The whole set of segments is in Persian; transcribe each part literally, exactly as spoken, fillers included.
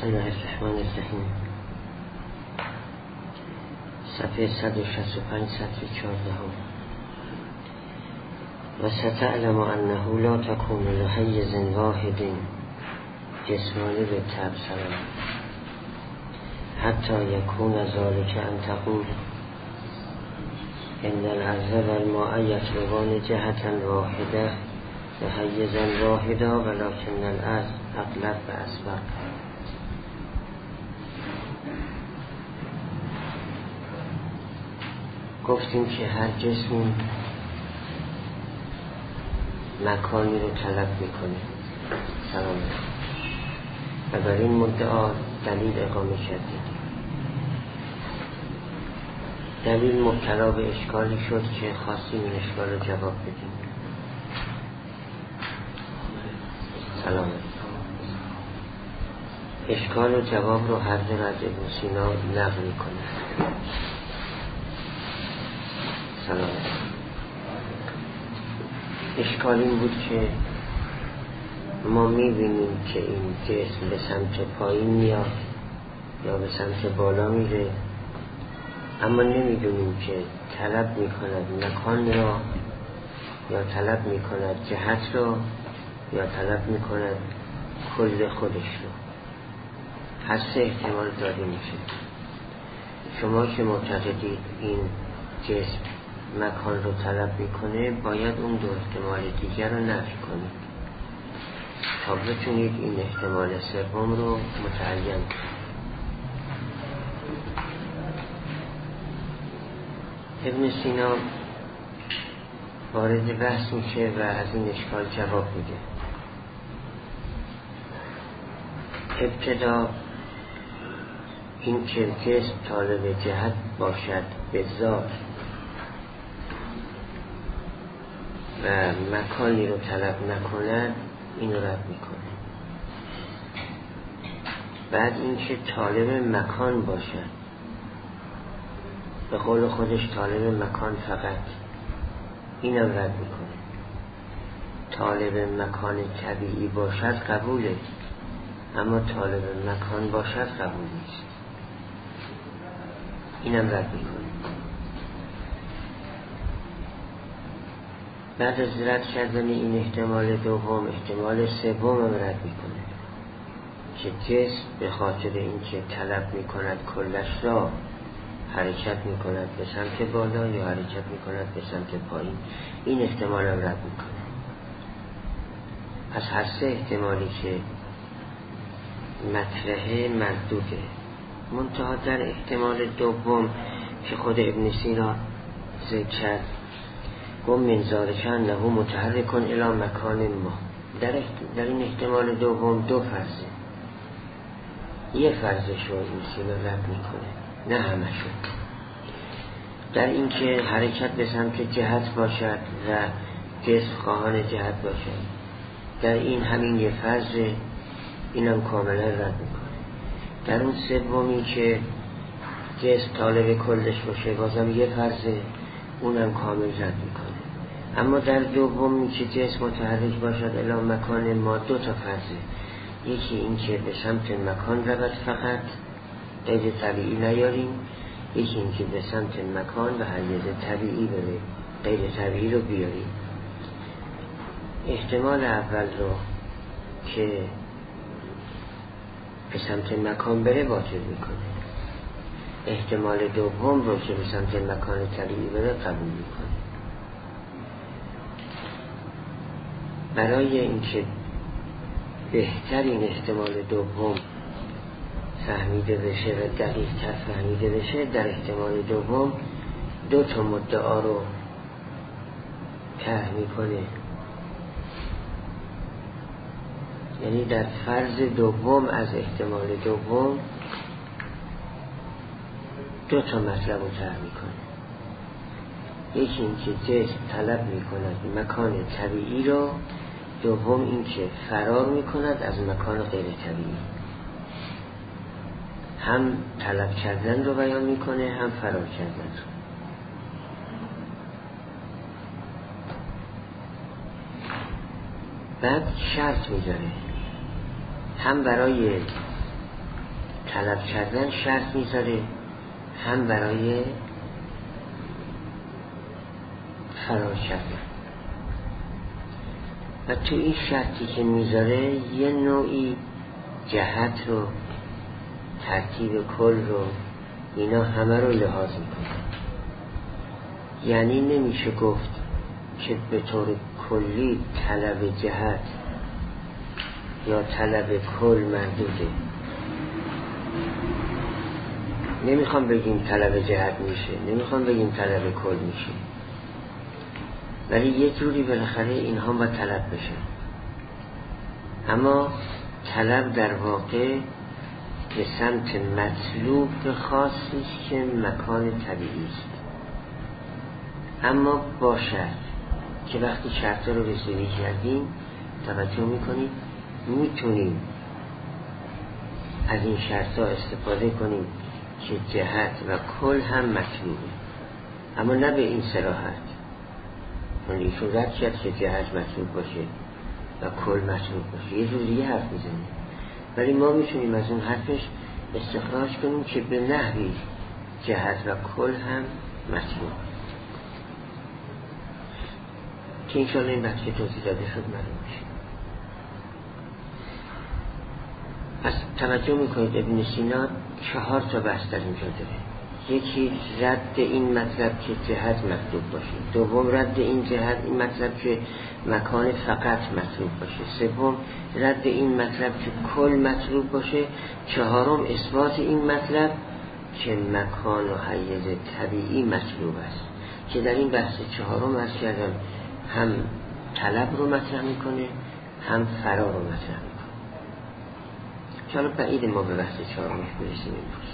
بسم الله الرحمن الرحیم. صفحه صد و شصت و پنج سطر چهارده. و ستعلم انه لا تكون لحیز واحد جسمانی به تبصره حتی یکون ذلك ان تقول ان الارض والماء یطلبان جهة واحده لحیزا واحدا ولكن الارض اغلب و اسبق. گفتیم که هر جسمی مکانی رو طلب میکنه. سلام. و بر این مدعا دلیل اقامه کردیم. دلیل مبتلا به اشکالی شد که خواستیم این اشکال رو جواب بدیم. سلام. اشکال و جواب رو هر دو از ابن سینا نقل میکنه. سلام. اشکال این بود که ما میبینیم که این جسم به سمت پایین میاد یا به سمت بالا میره، اما نمیدونیم که طلب میکند مکان را یا طلب میکند جهت را یا طلب میکند کل خودش رو. هر سه احتمال داده میشه. شما که معتقدید این جسم مکان رو طلب میکنه، باید اون دو احتمال دیگر رو نفی کنید تا بتونید این احتمال سوم رو متعین کنید. ابن سینا وارد بحث میشه و از این اشکال جواب میده. ابتدا این که جسم طالب جهت باشد به ذات و مکانی رو طلب نکند، این رو رد میکنه. بعد این که طالب مکان باشد، به قول خودش طالب مکان فقط، این رو رد میکنه. طالب مکان طبیعی باشد قبوله، اما طالب مکان باشد قبول نیست. اینم رد میکنه. بعد از رد کردن این احتمال دوم، احتمال سوم هم رد میکنه که جسم به خاطر اینکه طلب میکند کلش را حرکت میکند به سمت بالا یا حرکت میکند به سمت پایین. این احتمال هم رد میکنه. از هر سه احتمالی که مطرحه مردوده. منتها در احتمال دوم که خود ابن سینا ذکر کرد، گم من ذالک انه متحرک الی مکان ما، در, در این احتمال دوم دو فرضه. یه فرضش رو این سینا رد میکنه، نه همه شد. در این که حرکت به سمت جهت باشد و جسم خواهان جهت باشد، در این همین یه فرضه، اینم کاملا رد میکنه. در اون سومی که جسم طالب کلش باشه، بازم یه فرضه، اونم کامل رد میکنه. اما در دومی که جسم متحرک باشد الی مکان ما، دو تا فرضه. یکی این که به سمت مکان رود فقط، غیر طبیعی نیاریم. یکی این که به سمت مکان و حیز طبیعی بره، غیر طبیعی رو بیاریم. احتمال اول رو که به سمت مکان بره باطل میکنه. احتمال دوم رو که به سمت مکان طبیعی بره قبول میکنه. برای اینکه بهترین احتمال دوم فهمیده بشه و دقیق تر فهمیده بشه، در احتمال دوم دو تا مدعا رو طرح میکنه. یعنی در فرض دوم از احتمال دوم دو تا مطلب رو طرح میکنه. یکی این که جسم طلب میکند مکان طبیعی رو، دوم این که فرار میکند از مکان غیر طبیعی. هم طلب کردن رو بیان میکنه، هم فرار کردن رو. بعد شرط میذاره هم برای طلب کردن شرط میذاره، هم برای فرار کردن. و تو این شرطی که میذاره یه نوعی جهت رو، ترتیب کل رو، اینا همه رو لحاظ میکنه. یعنی نمیشه گفت که به طور کلی طلب جهت یا طلب کل محدوده. نمیخوام بگیم طلب جهت میشه، نمیخوام بگیم طلب کل میشه، ولی یه جوری بالاخره اینها با طلب بشه. اما طلب در واقع به سمت مطلوب خاصی است که مکان طبیعی است، اما با شرط که وقتی شرط رو رسیدگی کردیم توجه میکنید میتونیم از این شرط ها استفاده کنیم که جهت و کل هم مطلوبه، اما نه به این صراحت. چون ایشون رد کرد که جهت مطلوب باشه و کل مطلوب باشه، یه جور دیگه حرف میزنیم، ولی ما میتونیم از اون حرفش استخراج کنیم که به نحوی جهت و کل هم مطلوب، که انشاءالله این بحث که توضیح داده شد معلوم میشه. پس توجه میکنید ابن سینا چهار تا بحث در اینجا داره. یکی رد این مطلب که جهت مطلوب باشه، دوم رد این جهت این مطلب که مکان فقط مطلوب باشه، سوم رد این مطلب که کل مطلوب باشه، چهارم اثبات این مطلب که مکان و حیز طبیعی مطلوب است، که در این بحث چهارم از کردم هم طلب رو مطرح میکنه هم فرار رو مطرح میکنه. چرا بعید ما به بحث چهارمش برسیم امروز.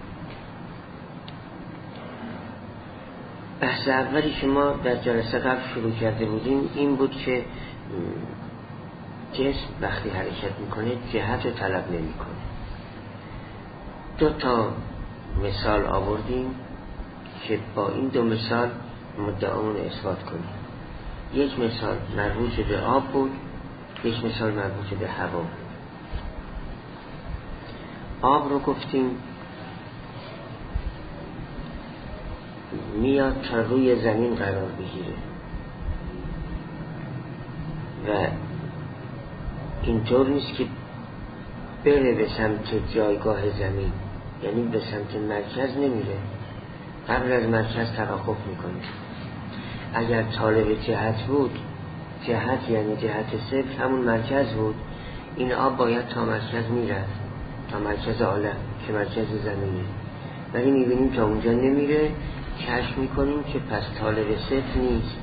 بحث اولی که ما در جلسه قبل شروع کرده بودیم این بود که جسم وقتی حرکت میکنه جهت رو طلب نمیکنه. دو تا مثال آوردیم که با این دو مثال مدعامون اثبات کنیم. یک مثال مربوط به آب بود، یک مثال مربوط به هوا. آب رو گفتیم میاد تا روی زمین قرار بگیره و اینطور نیست که بره به سمت جایگاه زمین، یعنی به سمت مرکز نمیره، قبل از مرکز توقف میکنه. اگر طالب جهت بود، جهت یعنی جهت صفر همون مرکز بود، این آب باید تا مرکز میرفت، تا مرکز عالم که مرکز زمینه، ولی میبینیم تا اونجا نمیره. کشف میکنیم که پس طالب صفر نیست.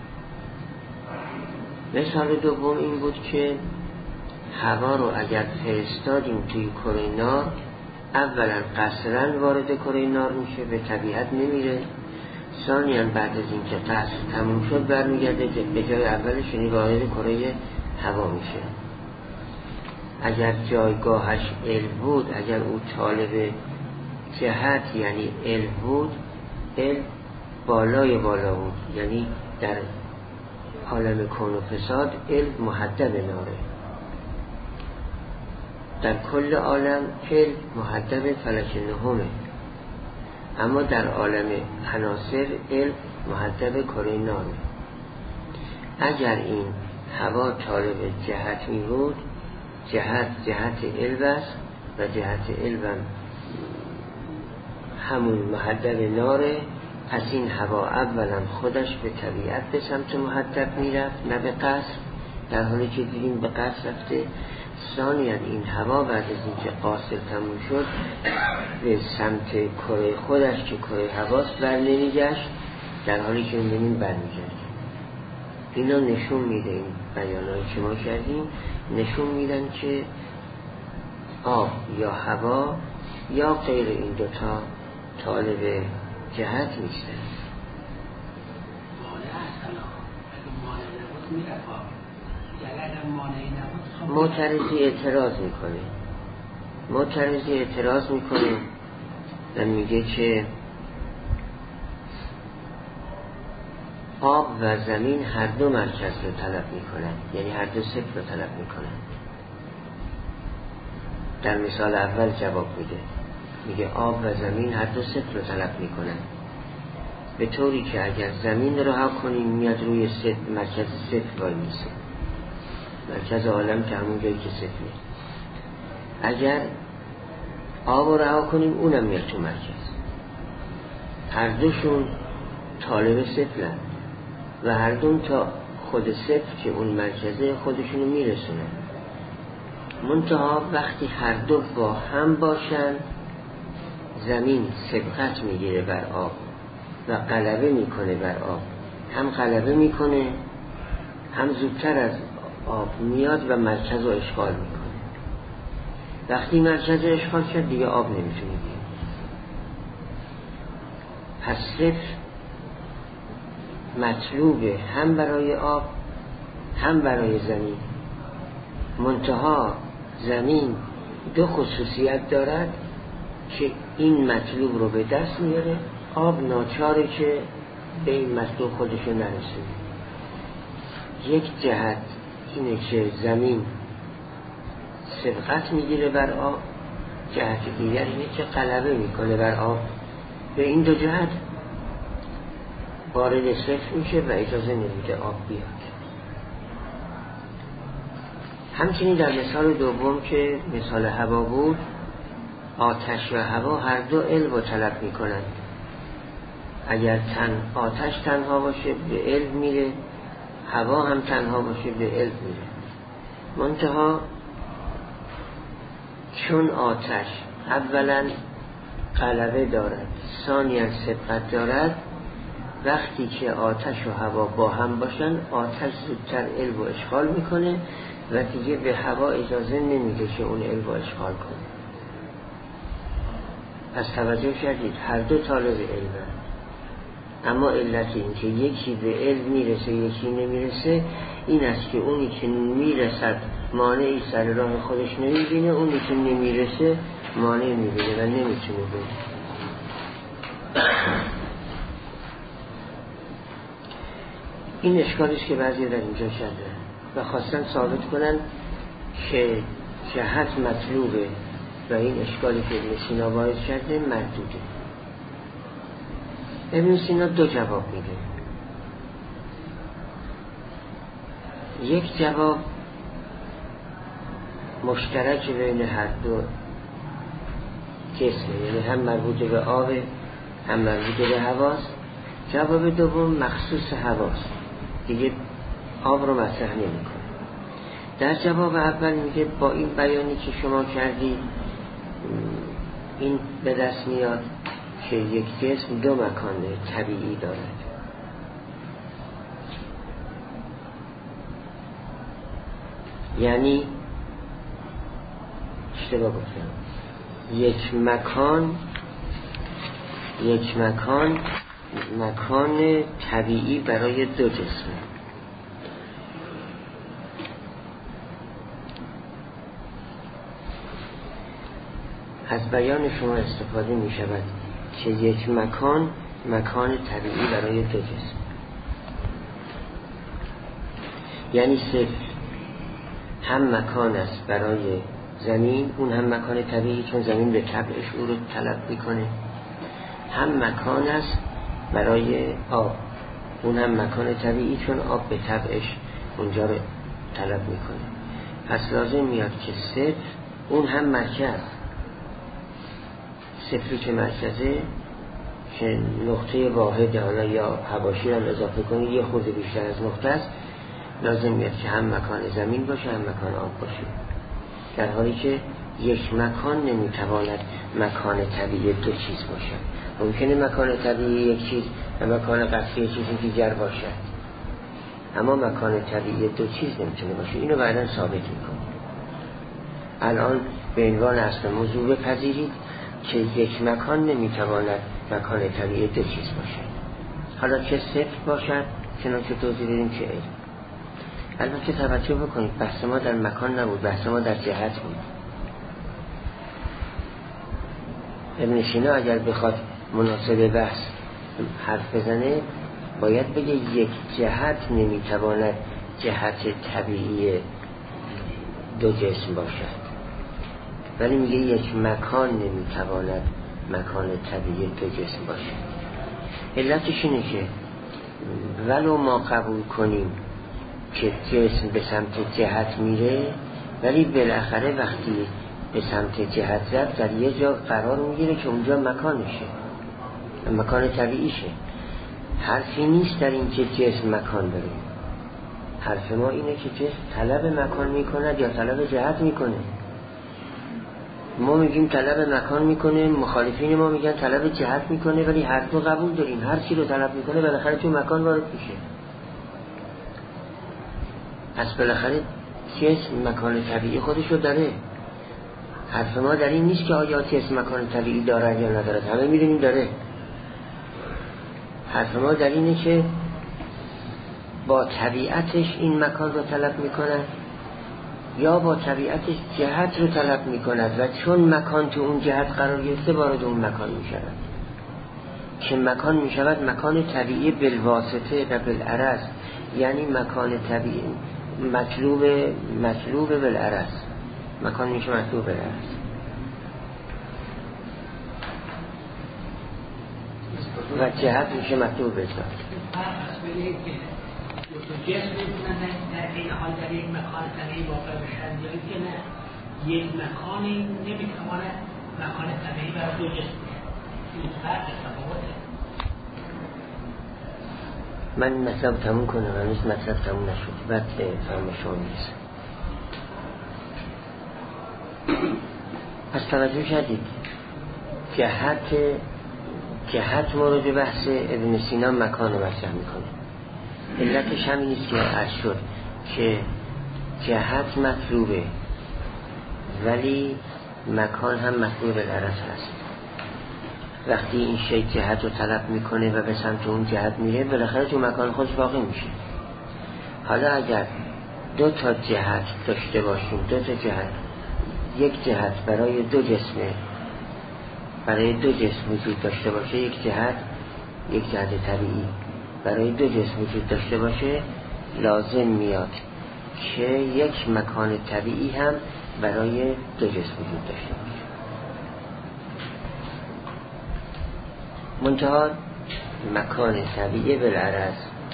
مثال دوم این بود که هوا رو اگر فرستادیم توی کره نار، اولا قصرا وارد کره نار میشه، به طبیعت نمیره. ثانیاً بعد از این که قصر تموم شد برمیگرده به جای اولش، یعنی وارد کره هوا میشه. اگر جایگاهش علم بود، اگر او طالب جهت یعنی علم بود، علم بالای بالا بود، یعنی در عالم کون و فساد علم محدب ناره، در کل عالم علم محدب فلک نهمه، اما در عالم عناصر علم محدب کره ناره. اگر این هوا طالب جهت می بود، جهت جهت علم است و جهت علم همون محدب ناره، پس این هوا اولا خودش به طبیعت به سمت محدب میرفت نه به قصر، در حالی که دیدیم به قصر رفته. ثانیاً این هوا بعد از اینکه قاصر تموم شد به سمت کره خودش که کره هواست بر نمیگشت، در حالی که میبینیم بر میگشت. اینا نشون میده، این بیانایی که ما کردیم نشون میدن که آب یا هوا یا غیر این دوتا طالب جهت نیستن. معترضی اعتراض میکنه معترضی اعتراض میکنه و میگه که آب و زمین هر دو مرکز رو طلب میکنن، یعنی هر دو صفر رو طلب میکنن. در مثال اول جواب میده، میگه آب و زمین هر دو صفر رو طلب میکنن، به طوری که اگر زمین رو رها کنیم میاد روی صفر، مرکز صفر وای میسه، مرکز عالم که همون جایی که صفره. اگر آب رو رها کنیم اونم میاد تو مرکز. هر دوشون طالب صفرن و هر دو تا خود صفر که اون مرکزه خودشونو میرسونن. منتها وقتی هر دو با هم باشن زمین سبقت میگیره بر آب و غلبه میکنه بر آب، هم غلبه میکنه هم زودتر از آب میاد و مرکز رو اشغال میکنه. وقتی مرکز رو اشغال کرد دیگه آب نمیتونه بیاد. پس صفر مطلوبه هم برای آب هم برای زمین. منتها زمین دو خصوصیت دارد که این مطلوب رو به دست میاره، آب ناچاره که به این مطلوب خودشو نرسونه. یک جهت اینه که زمین سبقت میگیره بر آب، جهت دیگر اینه که غلبه میکنه بر آب. به این دو جهت وارد صفر میشه و اجازه نمیده آب بیاد. همچنین در مثال دوم که مثال هوا بود، آتش و هوا هر دو علم رو طلب میکنن. اگر تن آتش تنها باشه به علم میره، هوا هم تنها باشه به علم میره. منتها چون آتش اولا غلبه دارد، ثانیاً سبقت دارد، وقتی که آتش و هوا با هم باشن آتش زودتر علم رو اشغال میکنه و دیگه به هوا اجازه نمیده که اون علم رو اشغال کنه. پس توجه کردید هر دو طالب علم، اما علت این که یکی به علم میرسه یکی نمیرسه این است که اونی که میرسد مانعی سر راه خودش نمیبینه، اونی که نمیرسه مانع میبینه و نمیتونه بره. این اشکالیست که بعضی در اینجا کرده و خواستن ثابت کنن که جهت مطلوبه و این اشکالی که ابن سینا وارد کرده محدوده. ابن سینا دو جواب میده. یک جواب مشترک بین هر دو جسمه، یعنی هم مربوط به آب هم مربوط به هواست. جواب دوم مخصوص هواست، دیگه آب رو مطرح نمی‌کنه. در جواب اول میگه با این بیانی که شما کردید این به دست میاد که یک جسم دو مکان طبیعی دارد. یعنی اشتباه گفتم، یک مکان یک مکان مکان طبیعی برای دو جسم. از بیان شما استفاده می شود که یک مکان مکان طبیعی برای دو جسم، یعنی صفر هم مکان است برای زمین، اون هم مکان طبیعی چون زمین به طبعش او رو طلب میکنه، هم مکان است برای آب، اون هم مکان طبیعی چون آب به طبعش اونجا رو طلب میکنه. پس لازم میاد که صفر اون هم مرکز، صفری که مرکزه که نقطه واحد، حالا یا حواشی رو اضافه کنی یه خورده بیشتر از نقطه است، لازم میاد که هم مکان زمین باشه هم مکان آب باشه، در حالی که یک مکان نمیتواند مکان طبیعی دو چیز باشد. ممکنه مکان طبیعی یک چیز و مکان قطعی چیزی دیگر باشد، اما مکان طبیعی دو چیز نمیتونه باشه. اینو بعداً ثابت میکنه. الان به عنوان اصل موضوع بپذیرید که یک مکان نمیتواند مکان طبیعی دو چیز باشد، حالا چه صفر باشد چنانچه توضیح دادیم چه علم. البته توجه بکنید بحث ما در مکان نبود، بحث ما در جهت بود. ابن سینا اگر بخواد مناسب بحث حرف بزنه باید بگه یک جهت نمیتواند جهت طبیعی دو جسم باشد. ولی میگه یک مکان نمیتواند مکان طبیعی دو جسم باشه. علتش اینه که ولو ما قبول کنیم که جسم به سمت جهت میره، ولی بالاخره وقتی به سمت جهت زد در یه جا قرار میگیره که اونجا مکانشه، مکان طبیعیشه. حرفی نیست در این که جسم مکان داره. حرف ما اینه که جسم طلب مکان میکند یا طلب جهت میکنه. ما میگیم طلب مکان میکنه، مخالفین ما میگن طلب جهت میکنه، ولی هر دو قبول داریم. هر چی رو طلب میکنه بالاخره تو مکان وارد میشه. پس بالاخره جسم مکان طبیعی خودش رو داره. حرف ما در این نیست که آیا جسم مکان طبیعی داره یا نداره، همه میدونیم داره. حرف ما در اینه که با طبیعتش این مکان رو طلب میکنه یا با طبیعتش جهت رو طلب میکند و چون مکان تو اون جهت قرار گرفته وارد اون مکان میشود، که مکان میشود مکان طبیعی بالواسطه و بالعرض، یعنی مکان طبیعی مطلوب مطلوب بالعرض، مکان میشه مطلوب بالعرض. و جهت میشه مطلوب بالذات. تو جسم میتونن در این حال در یک مکان طبیعی واقع بشن، یا که نه یک مکانی نمیتواند مکان طبیعی برای دو جسم بشه. این فرق تفاوته. من مطلب تموم کنم، هنوز مطلب تموم نشد، بعد فهم شما میرسم. پس توجه کردید جهت جهت مورد بحث ابن سینا مکان رو مطرح میکنه. علتش همین نیست که عرض شد که جهت مطلوبه ولی مکان هم مطلوب العرض هست. وقتی این شی جهت رو طلب میکنه و به سمت اون جهت میره، بالاخره تو مکان خودش واقع میشه. حالا اگر دو تا جهت داشته باشیم، دو تا جهت، یک جهت برای دو جسمه، برای دو جسم وجود داشته باشه، یک جهت یک جهت طبیعی برای دو جسم وجود داشته باشه، لازم میاد که یک مکان طبیعی هم برای دو جسم وجود داشته باشه. منتها مکان طبیعی بالعرض،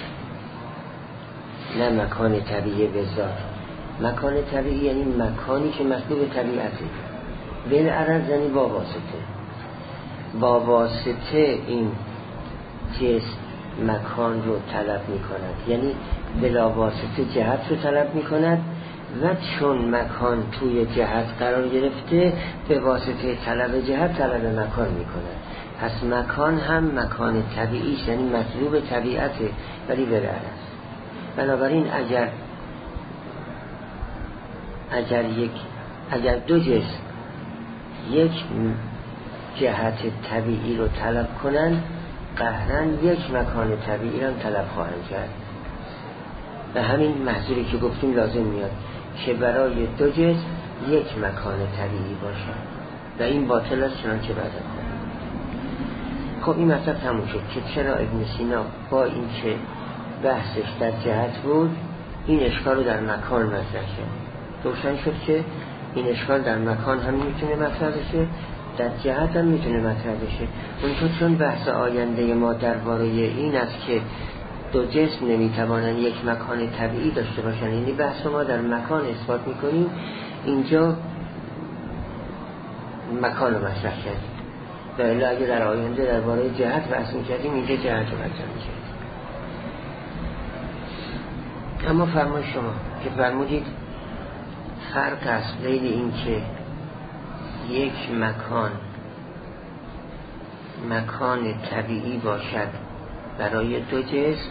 نه مکان طبیعی بالذات. مکان طبیعی یعنی مکانی که مطلوب طبیعته، بالعرض یعنی با واسطه. با واسطه این جسم مکان رو طلب می کند، یعنی بلا واسطه جهت رو طلب می کند و چون مکان توی جهت قرار گرفته به واسطه طلب جهت طلب مکان می کند. پس مکان هم مکان طبیعی، یعنی مطلوب طبیعته ولی بالعرض. بنابراین اگر اگر یک اگر دو جسم یک جهت طبیعی رو طلب کنند، قهرن یک مکان طبیعی رو طلب خواهند کرد. و همین محضوری که گفتیم لازم میاد که برای دو جسم یک مکان طبیعی باشه و این باطل است، چنانچه بعد از. خب این مطلب تموم شد که چرا ابن سینا با این که بحثش در جهت بود این اشکال رو در مکان مطرح کرد. روشن شد که این اشکال در مکان هم میتونه مطرح بشه، در جهت هم میتونه مطرح بشه. اونطور چون بحث آینده ما درباره این است که دو جسم نمیتوانند یک مکان طبیعی داشته باشند، یعنی بحث ما در مکان اثبات میکنیم، اینجا مکان رو مطرح کردیم. و الا اگه در آینده درباره جهت بحث میکردیم، اینجا جهت رو مطرح میکردیم. اما فرمای شما که فرمودید فرق است بین این که یک مکان مکان طبیعی باشد برای دو جسم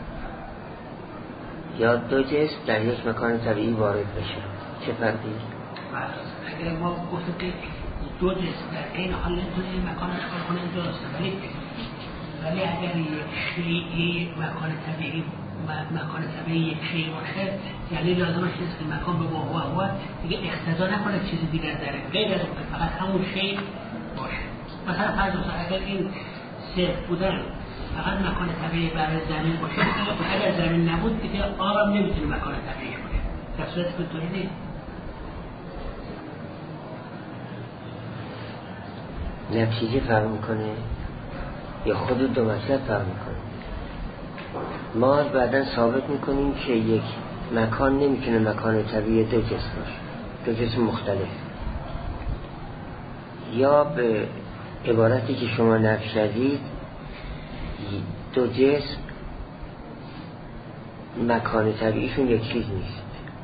یا دو جسم در یک مکان طبیعی وارد بشه، چه فرقی؟ اگر ما گفتیم که دو جسم در این حال نمیتونه این مکان اشغال کنه، درسته، ولی ولی اگر یک شیء مکان طبیعی مکان طبیعی یک شیء باشه، یعنی لازمش نیست که مکان به واقع واقع دیگه اقتضا نکنه چیزی دیگر داره، غیر از اون فقط همون شیء باشه. مثلا فرض کنید اگر این صفر بودن فقط مکان طبیعی برای زمین باشه، اگر زمین نبود دیگه آب نمیتونه مکان طبیعی باشه. در صورتی که اینطوری نیست. نتیجه فرق میکنه یا خود دو مطلب فرق میکنه؟ ما بعداً ثابت میکنیم که یک مکان نمیتونه مکان طبیعی دو جسم باشه، دو جسم مختلف. یا به عبارتی که شما نقش کردید دو جسم مکان طبیعیشون یک چیز نیست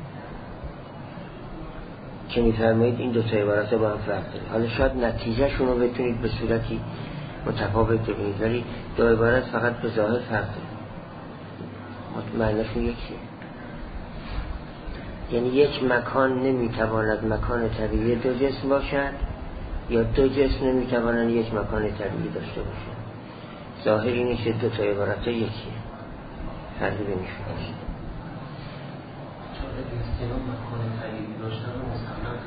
که میفرمایید این دو تا عبارت با هم فرق داره. حالا شاید نتیجه شون رو بتونید به صورتی متفاوت ببینید ولی دو عبارت فقط به ظاهر فرق داره، معنیشون یکیه. یعنی یک مکان نمیتواند مکان طبیعی دو جسم باشد یا دو جسم نمیتوانند یک مکان طبیعی داشته باشد. ظاهر اینه که دو تا عبارت یکیه، فرقی بینشون نیست. استعمال مکان طبیعی داشتن رو مسلم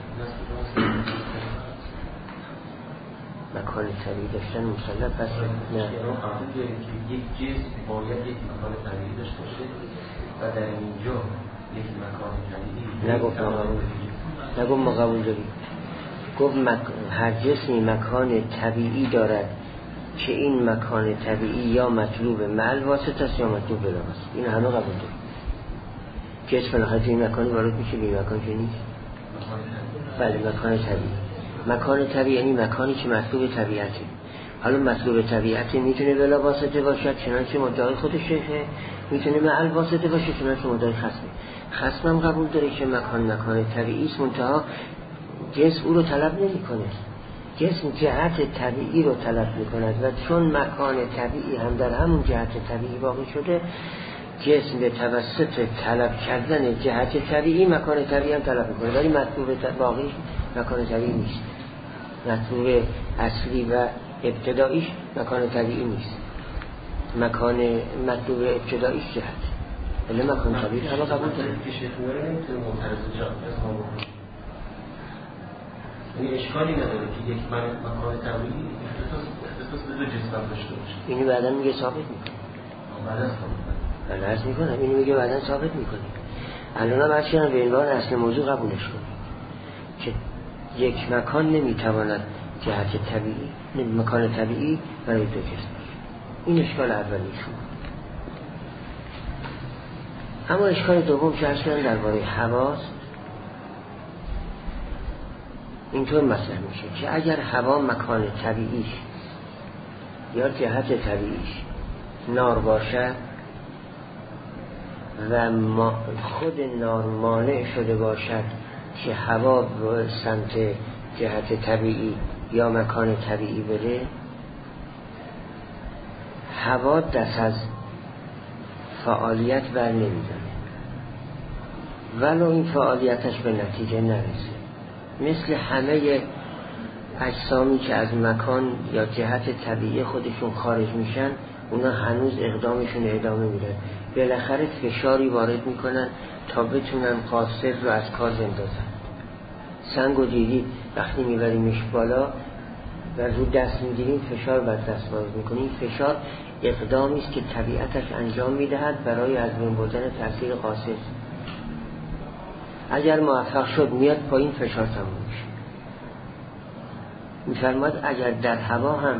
مکان طبیعی داشتن مسلم پس نه یعنی قبول داریم که یک جسم باید یک مکان طبیعی داشته باشه و در اینجا یک مکان طبیعی نگفت ما قبول نگفت ما قبول داریم. گفت مک... هر جسمی مکان طبیعی دارد که این مکان طبیعی یا مطلوب مع واسطه است یا مطلوب بلا است. این همه قبول داریم که اسم نخواهد این مکانی وارد میشه به این مکان که نیست. بله مکان طبیعی. مکان طبیعی یعنی مکانی که مطلوب طبیعته. حالا مطلوب طبیعته میتونه بلا واسطه باشد چنانچه مدعای خودش شیخه، میتونه مع واسطه باشه چنانچه مدعای خصمه. خصمم قبول داره که مکان مکان طبیعی است، منتها جسم او رو طلب نمی کنه، جسم جهت طبیعی رو طلب می کند و چون مکان طبیعی هم در همون جهت طبیعی واقع شده جسم به توسط طلب کردن جهت طبیعی مکان طبیعی هم طلب می کنه، ولی مطلوب واقعی مکان طبیعی نیست. مطلوب اصلی و ابتداییش مکان طبیعی نیست، مکان مطلوب ابتداییش جهت ولی مکان طبیعی هم قبول داره. این اشکالی نداره که یک مکان طبیعی اختصاص به دو جسم داشته باشه. اینو بعدا میگه ثابت میکنه. بعدا ثابت بعدا عرض میکنم اینو میگه بعدا ثابت میکنه. الان هم هرچی هم به عنوان اصل موضوع قبولش کنه که یک مکان نمیتواند جهت طبیعی مکان طبیعی برای دو جسم باشه. این اشکال اولیشون. اما اشکال دوم که اصلا درباره حواس اینطور مطرح میشه که اگر هوا مکان طبیعیش یا جهت طبیعیش نار باشد و خود نار مانع شده باشد که هوا به سمت جهت طبیعی یا مکان طبیعی بره، هوا دست از فعالیت بر نمیداره ولو این فعالیتش به نتیجه نرسه. مثل همه اجسامی که از مکان یا جهت طبیعی خودشون خارج میشن اونا هنوز اقدامشون ادامه میدن، بالاخره فشاری وارد میکنن تا بتونن قاصد رو از کار بندازن. سنگ و دیدی وقتی میبریمش بالا و رو دست میگیریم فشار بر دست وارد میکنیم، فشار اقدامی است که طبیعتش انجام میدهد برای از بین بردن تاثیر قاصد. اگر موفق شد میاد پایین فشار تموم میشه. میفرماد اگر در هوا هم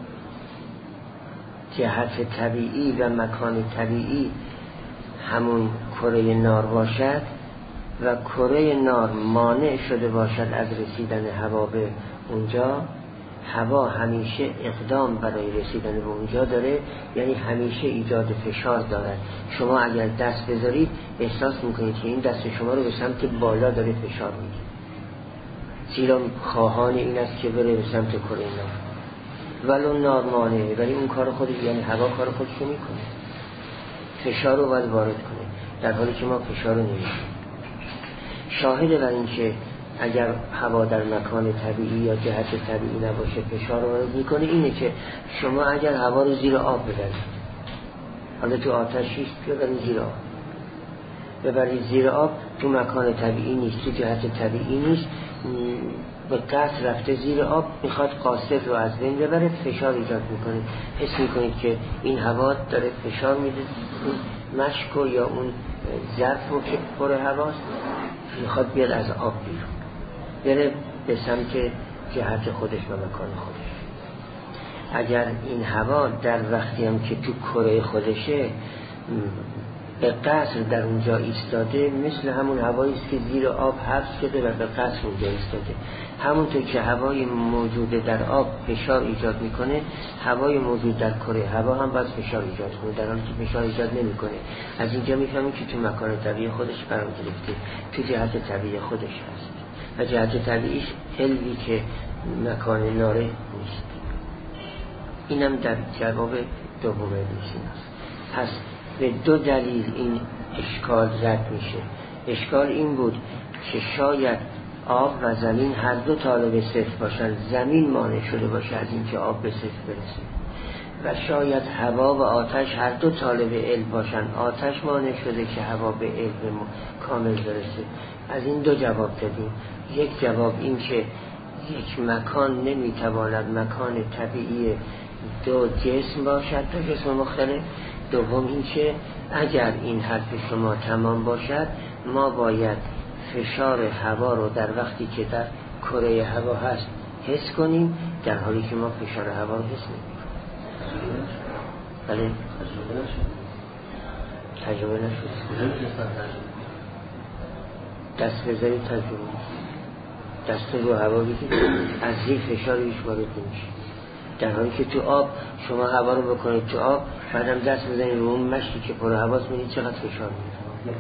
جهت طبیعی و مکان طبیعی همون کره نار باشد و کره نار مانع شده باشد از رسیدن هوا به اونجا، هوا همیشه اقدام برای رسیدن به اونجا داره، یعنی همیشه ایجاد فشار دارد. شما اگر دست بذارید احساس میکنید که این دست شما رو به سمت بالا داره فشار میده، زیرا خواهان این است که بره به سمت کره نار. ولو نار مانعه ولی اون کار خودش، یعنی هوا کار خودش رو میکنه، فشار رو باید وارد کنه، در حالی که ما فشار رو نمیدیم. شاهد بر این که اگر هوا در مکان طبیعی یا جهت طبیعی نباشه فشار رو وارد میکنه اینه که شما اگر هوا رو زیر آب ببرید، حالا تو آتشیش ببرید زیر آب، ببرید زیر آب، تو مکان طبیعی نیست، تو جهت طبیعی نیست، به قصد رفته زیر آب، میخواد قاصد رو از بین ببره، فشار ایجاد میکنه. حس میکنید که این هوا داره فشار میده، اون مشکو یا اون ظرف رو که پر هواست میخواد بیاد از آب بیرون، بره به سمت جهت خودش و مکان خودش. اگر این هوا در وقتی هم که تو کره خودشه به قصر در اونجا ایستاده، مثل همون هوایی است که زیر آب حبس شده و به قصر اونجا ایستاده. همونطور که هوای موجود در آب فشار ایجاد میکنه، هوای موجود در کره هوا هم باید فشار ایجاد کنه، در حالی که فشار ایجاد نمیکنه. از اینجا میفهمیم که تو مکان طبیعی خودش قرار گرفته، تو جهت طبیعی خودش هست و جهت طبیعیش علمی که مکان ناره نیست. اینم در جواب دوم ابن سینا است. پس به دو دلیل این اشکال رد میشه. اشکال این بود که شاید آب و زمین هر دو طالب صفر باشن، زمین مانع شده باشه از اینکه آب به صفر برسه، و شاید هوا و آتش هر دو طالب علم باشن، آتش مانع شده که هوا به علم کامل برسه. از این دو جواب دادیم. یک جواب این که یک مکان نمیتواند مکان طبیعی دو جسم باشد، دو جسم مختلف. دوم این که اگر این حرف شما تمام باشد، ما باید فشار هوا رو در وقتی که در کره هوا هست حس کنیم، در حالی که ما فشار هوا رو حس نمی‌کنیم. بله، تجربه نشد. دست بذارید تجربه، دست رو هوا بگید، از این فشار هیچ وارد نمیشه. در حالی که تو آب شما هوا رو بکنید تو آب، بعدم دست بزنید رو اون مشتی که پر هواست، می‌بینید چقدر فشار میاد.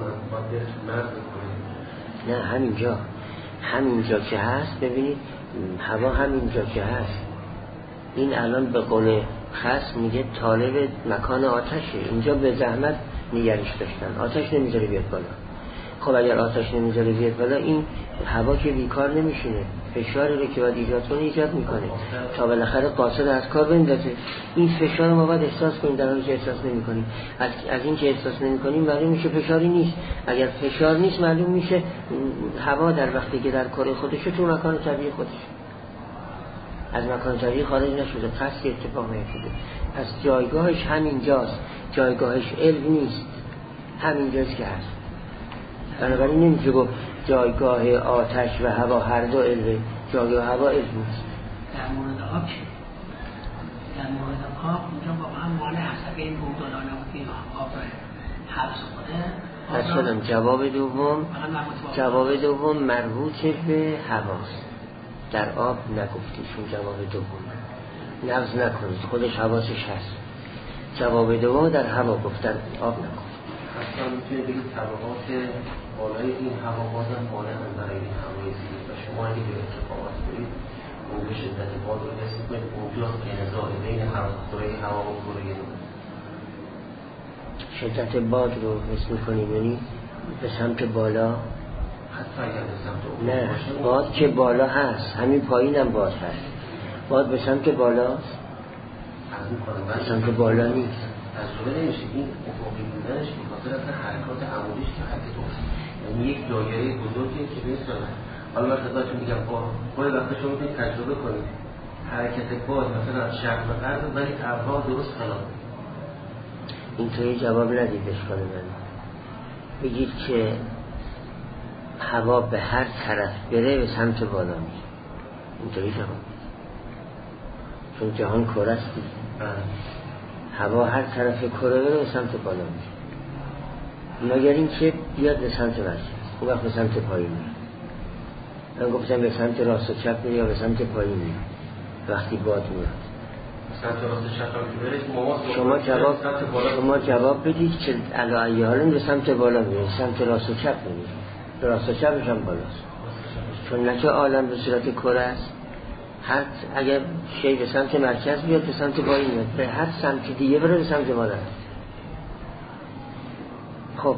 نه همینجا همینجا که هست، ببینید هوا همینجا که هست. این الان به قول خاص میگه طالب مکان آتشه. اینجا به زحمت نگرش داشتن، آتش نمیذاره بیاد بالا. خب اگر آتش نمیذاره بیاد بالا، این هوا که بیکار نمیشینه، فشاری رو که باید ایجاد کنه ایجاد میکنه تا بالاخره قاصد از کار بندازه. این فشار ما باید احساس کنیم، در حالی که احساس نمیکنیم. از از این که احساس نمیکنیم معلوم میشه فشاری نیست. اگر فشار نیست معلوم میشه هوا در وقتی که در کره خودش تو مکان طبیعی خودش از مکان طبیعی خارج نشده، قصد اتفاق نیفتاده. پس جایگاهش همینجاست، جایگاهش علم نیست، همینجاست که هست. بنابراین نمیشه گفت جایگاه آتش و هوا هر دو علمه، جایگاه هوا علم نیست. در مورد آب چه؟ در مورد آب اونجا واقعا مانع هست اگه این بودالانه و این آب حبس کنه. پس شدم جواب دوم جواب دوم مربوط به هواست. در آب نگفتیشون جواب دوم نقض نکنید، خودش حواسش هست. جواب دوم در هوا گفت، در آب نگفت. اصلا میتونید بگید طبقات بالای این هوا بازم مانع هم برای این هوای زیر و شما اگه به اتفاقات برید اونجا شدت باد رو حس کنید، اونجاست که نزاعه بین کره هوا و کره نور. شدت باد رو حس میکنید یعنی به سمت بالا؟ حتی اگر به سمت اون نه، باد که بالا هست، همین پایین هم باد هست. باد به سمت بالاست؟ به سمت بالا نیست. تجربه نمیشه این افقی بودنش به خاطر اصلا حرکات عمودیش که حرکت افتاد، یعنی یک دایره بزرگی که به اسم حالا من خدمتتون میگم با گاهی وقتا شما میتونید تجربه کنید حرکت باد مثلا از شرق به غرب ولی ابعاد درست خلاف. اینطوری جواب ندید اشکال من. بگید که هوا به هر طرف بره به سمت بالا میره، اینطوری جواب. چون جهان کره است، هوا هر طرف کره بره به سمت بالا میره، مگر این که بیاد به سمت مرکز، اون وقت به سمت پایین میره. من گفتم به سمت راست و چپ میره یا به سمت پایین میره وقتی باد میاد. سمت راست و چپ که بره شما جواب شما جواب بدید که علی حالم به سمت بالا میره، سمت راست و چپ میره، راست و چپش هم بالاست. چون نه که عالم به صورت کره است، هر اگر شی به سمت مرکز بیاد به سمت پایین میاد، به هر سمت دیگه بره به سمت بالا. خب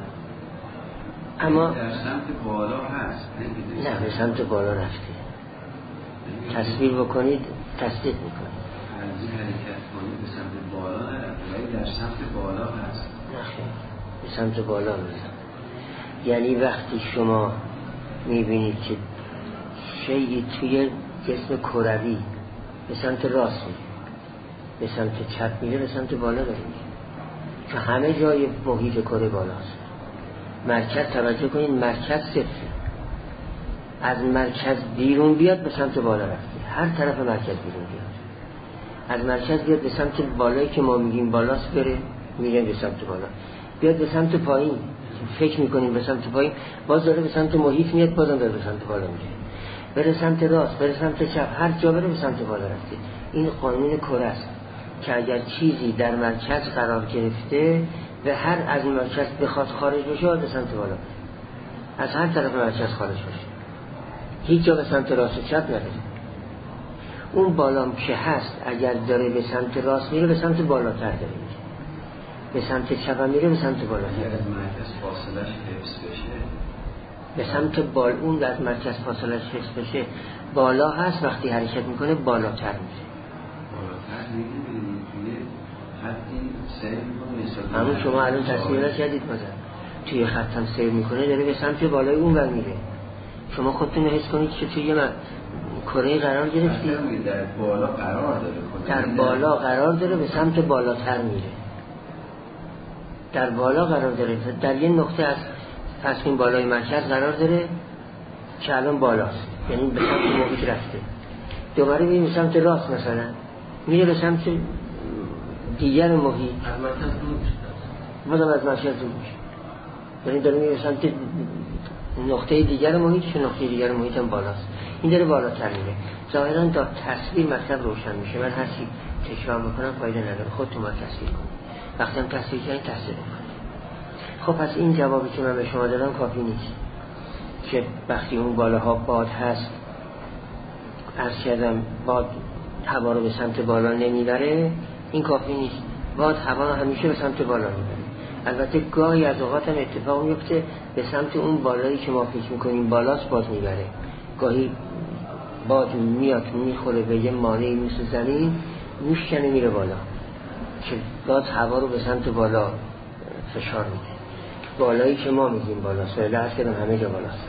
اما در سمت بالا هست، نه به سمت بالا رفته. تصویر بکنید تصدیق میکنید. از این حرکت کنید به سمت بالا نرفته، ولی در سمت بالا هست. نه به سمت بالا میاد. یعنی وقتی شما میبینید که شیئی توی جسم کروی به سمت راست میره، به سمت چپ میره، به سمت بالا داره میره، چون همه جای محیط کره بالاست. مرکز توجه کنید، مرکز صفره، از مرکز بیرون بیاد به سمت بالا رفته، هر طرف مرکز بیرون بیاد، از مرکز بیاد به سمت بالایی که ما میگیم بالاست بره، میره به سمت بالا، بیاد به سمت پایین فکر میکنیم به سمت پایین، باز داره به سمت محیط میاد، بازم داره به سمت بالا میره، بره سمت راست، بره سمت چپ، هر جا بره به سمت بالا رفته. این قانون کره است که اگر چیزی در مرکز قرار گرفته و هر از این مرکز بخواد خارج بشه به سمت بالا، از هر طرف مرکز خارج بشه، هیچ جا به سمت راست و چپ نداره. اون بالام که هست اگر داره به سمت راست میره به سمت بالاتر داره میره، به سمت چپ میره به سمت بالاتر. اگر از مرکز فاصلش حفظ بشه به سمت بال اون از مرکز فاصلش حفظ بشه بالا هست، وقتی حرکت میکنه بالاتر میره، بالاتر میگیم توی خطی سیر میکنه. همون شما الان تصویر نکردید بازم توی خط هم سیر میکنه داره به سمت بالای اون ور میره. شما خودتون حس کنید که توی من کره قرار گرفتید، در بالا قرار داره، در بالا قرار داره به سمت بالاتر میره، در بالا قرار داره، در یه نقطه از تصمیم بالای مرکز قرار داره که الان بالاست، یعنی به سمت محیط رفته، دوباره میره به سمت راست، مثلا میره به سمت دیگر محیط، از مرکز دور میشه، بازم از مرکز دور میشه، یعنی داره میره به سمت نقطه دیگر محیط که نقطه دیگر محیط هم بالاست، این داره بالاتر میره. ظاهرا تا تصویر مطلب روشن میشه، من هر چی تکرار بکنم فایده نداره، خودتون باید تصویر کنید، وقتی هم تصویر کنید تصویر کنید. خب پس این جوابی که من به شما دادم کافی نیست که وقتی اون بالاها باد هست، عرض کردم باد هوا رو به سمت بالا نمیبره، این کافی نیست، باد هوا رو همیشه به سمت بالا میبره. البته گاهی از اوقات هم اتفاق میفته به سمت اون بالایی که ما فکر میکنیم بالاست باد میبره، گاهی باد میاد میخوره به یه مانعی مثل زمین میشکنه میره بالا، که باد هوا رو به سمت بالا فشار میده، بالایی که ما میگیم بالاست، ولی هست که همه جا بالاست،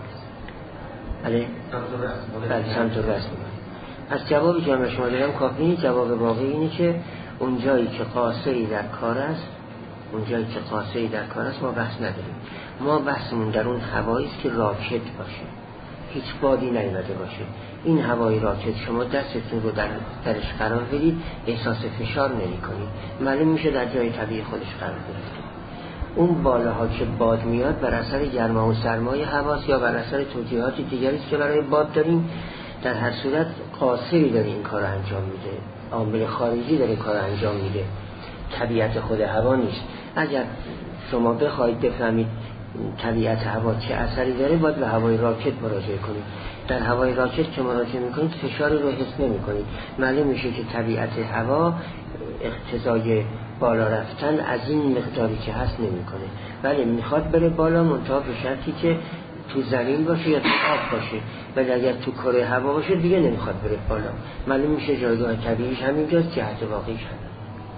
بله بله سمت و رسم. از جوابی که من شما دارم کافی نیست، جواب واقعی اینه که اون جایی که قاصری در کار است، اون جایی که قاصری در کار است ما بحث نداریم، ما بحثمون در اون هوایی است که راکد باشه، هیچ بادی نیامده باشه. این هوای راکد شما دستتون رو در درش قرار بدید احساس فشار نمی‌کنید، معلوم میشه در جای طبیعی خودش قرار گرفته. اون بالاها که باد میاد بر اثر گرما و سرمای هواست یا بر اثر توجیهات دیگری است که برای باد داریم، در هر صورت قاصری داره این کار انجام میده، عامل خارجی داره کار انجام میده، طبیعت خود هوا نیست. اگر شما بخواید بفهمید طبیعت هوا چه اثری داره باید به هوای راکد مراجعه کنید. در هوای راکد که مراجعه میکنید فشاری رو حس نمیکنید، معلوم میشه که طبیعت هوا اقتضای بالا رفتن از این مقداری که هست نمیکنه، ولی میخواد بره بالا، منتها به شرطی که تو زمین باشه یا تو آب باشه، ولی اگر تو کره هوا باشه دیگه نمیخواد بره بالا، معلوم میشه جایگاه طبیعیش همینجاست، جهت واقعیش همین.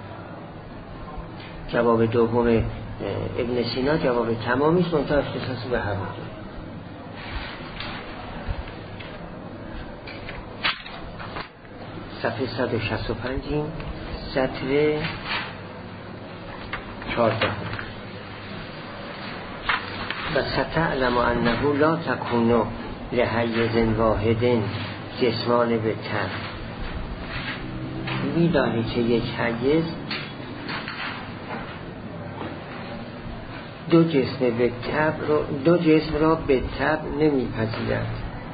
جواب دوم ابن سینا جواب تمامی است، منتها اختصاص به هوا داره. صفحه صد و شصت و پنج سطر چهارده. و ستعلم انه لا تکونو لحیز واحد جسمان به تن، میدانی که یک حیز دو جسم به تب رو دو جسم را به تب نمیپذیرد.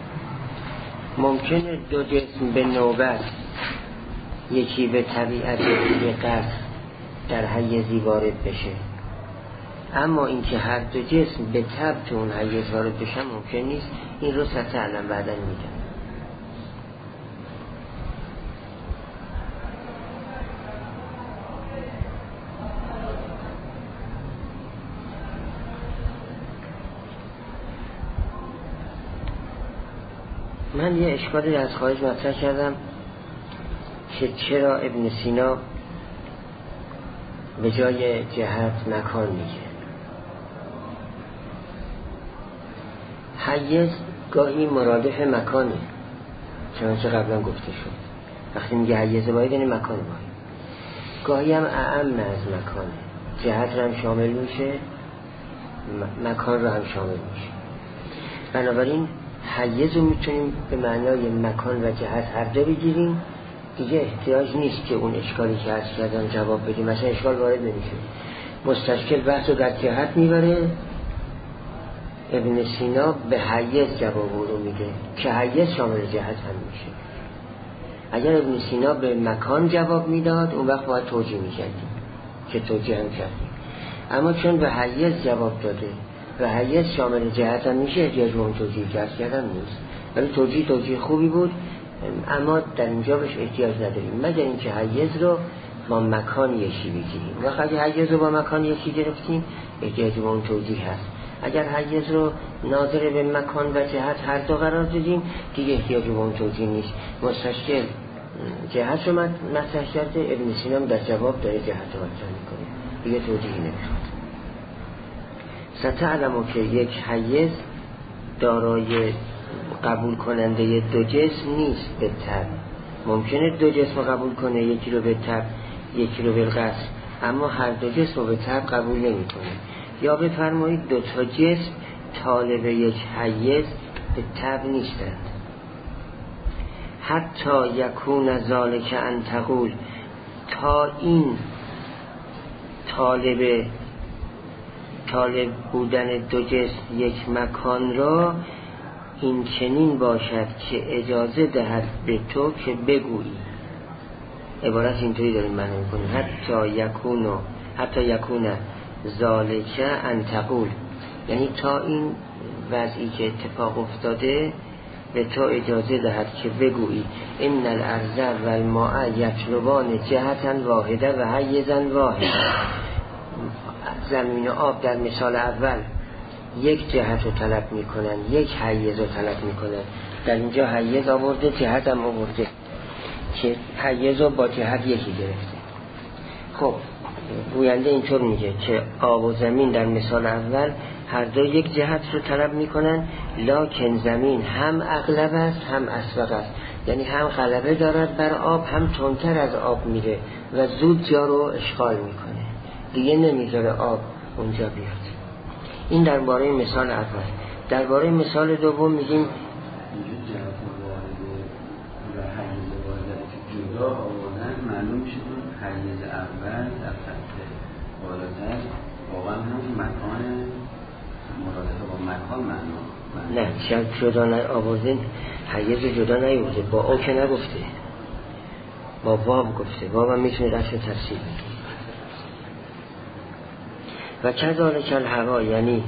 ممکنه دو جسم به نوبت یکی به طبیعت یه قصد در حیزی وارد بشه، اما اینکه هر دو جسم به تب تو اون حیز وارد بشن ممکن نیست. این رو سطح علم بعدن میگم. من یه اشکالی از خارج مطرح کردم که چرا ابن سینا به جای جهت مکان میگه. حیز گاهی مرادف مکانه، چنانچه قبلا گفته شد، وقتی میگه حیز باید یعنی مکان باید. گاهی هم اعم از مکانه، جهت رو هم شامل میشه، مکان رو هم شامل میشه. بنابراین حیز رو میتونیم به معنای مکان و جهت هر جا بگیریم، دیگه احتیاج نیست که اون اشکالی که عرض کردم جواب بدیم، مثلا اشکال وارد نمیشه. مستشکل بحث رو در جهت میبره، ابن سینا به حیز جواب رو میده که حیز شامل جهت هم میشه. اگر ابن سینا به مکان جواب میداد اون وقت باید توجیه میکردیم که توجیه هم کردیم، اما چون به حیز جواب داده و حیز شامل جهت هم میشه احتیاج به اون توجیه کرد کردن نیست. ولی توجیه توجیه خوبی بود، اما در اینجا بهش احتیاج نداریم مگر اینکه حیز رو با مکان یکی بگیریم. وقتی اگه حیز رو با مکان یکی گرفتیم احتیاج به اون توجیه هست. اگر حیز رو ناظر به مکان و جهت هر دو قرار دادیم دیگه احتیاج به اون توجیه نیست. مستشکل جهت رو مطرح کرده، ابن سینا در جواب داره جهت رو مطرح میکنه، دیگه توجیه نمیخواد. ستعلمو که یک حیز دارای قبول کننده دو جسم نیست به طبع. ممکنه دو جسم قبول کنه، یکی رو به طبع یکی رو بالقصد، اما هر دو جسم رو به طبع قبول نمی کنه. یا بفرمایید دو تا جسم طالب یک حیز به طبع نیستند. حتی یکون ذالک ان تقول، تا این طالب طالب بودن دو جسم یک مکان را این چنین باشد که اجازه دهد به تو که بگویی. عبارت اینطوری داریم معنی میکنیم، حتی یکونو حتی یکون ذالک ان تقول، یعنی تا این وضعی که اتفاق افتاده به تو اجازه دهد که بگویی ان الارض و الماء یطلبان جهتا واحده و حیزا واحد. زمین و آب در مثال اول یک جهت رو طلب میکنن، یک حیز رو طلب میکنن. در اینجا حیز آورده، جهت هم آورده که حیز رو با جهت یکی گرفته. خب گوینده اینطور میگه که آب و زمین در مثال اول هر دو یک جهت رو طلب میکنن، لکن زمین هم اغلب است هم اسبق است، یعنی هم غلبه دارد بر آب هم تندتر از آب میره و زود جا رو اشغال میکنه، دیگه نمیذاره آب اونجا بیاد. این درباره مثال اول. درباره مثال دوم میگیم جدا آوردن معلوم میشه که حیز اول در خط بالاتر واقعا هم مکان مرادفه با مکان معنا. نه شاید جدا نه آوردن، حیز جدا نیورده، با او که نگفته، با واب گفته. واب هم میتونه رفت تفسیر بگه. و کذالک الهوا، یعنی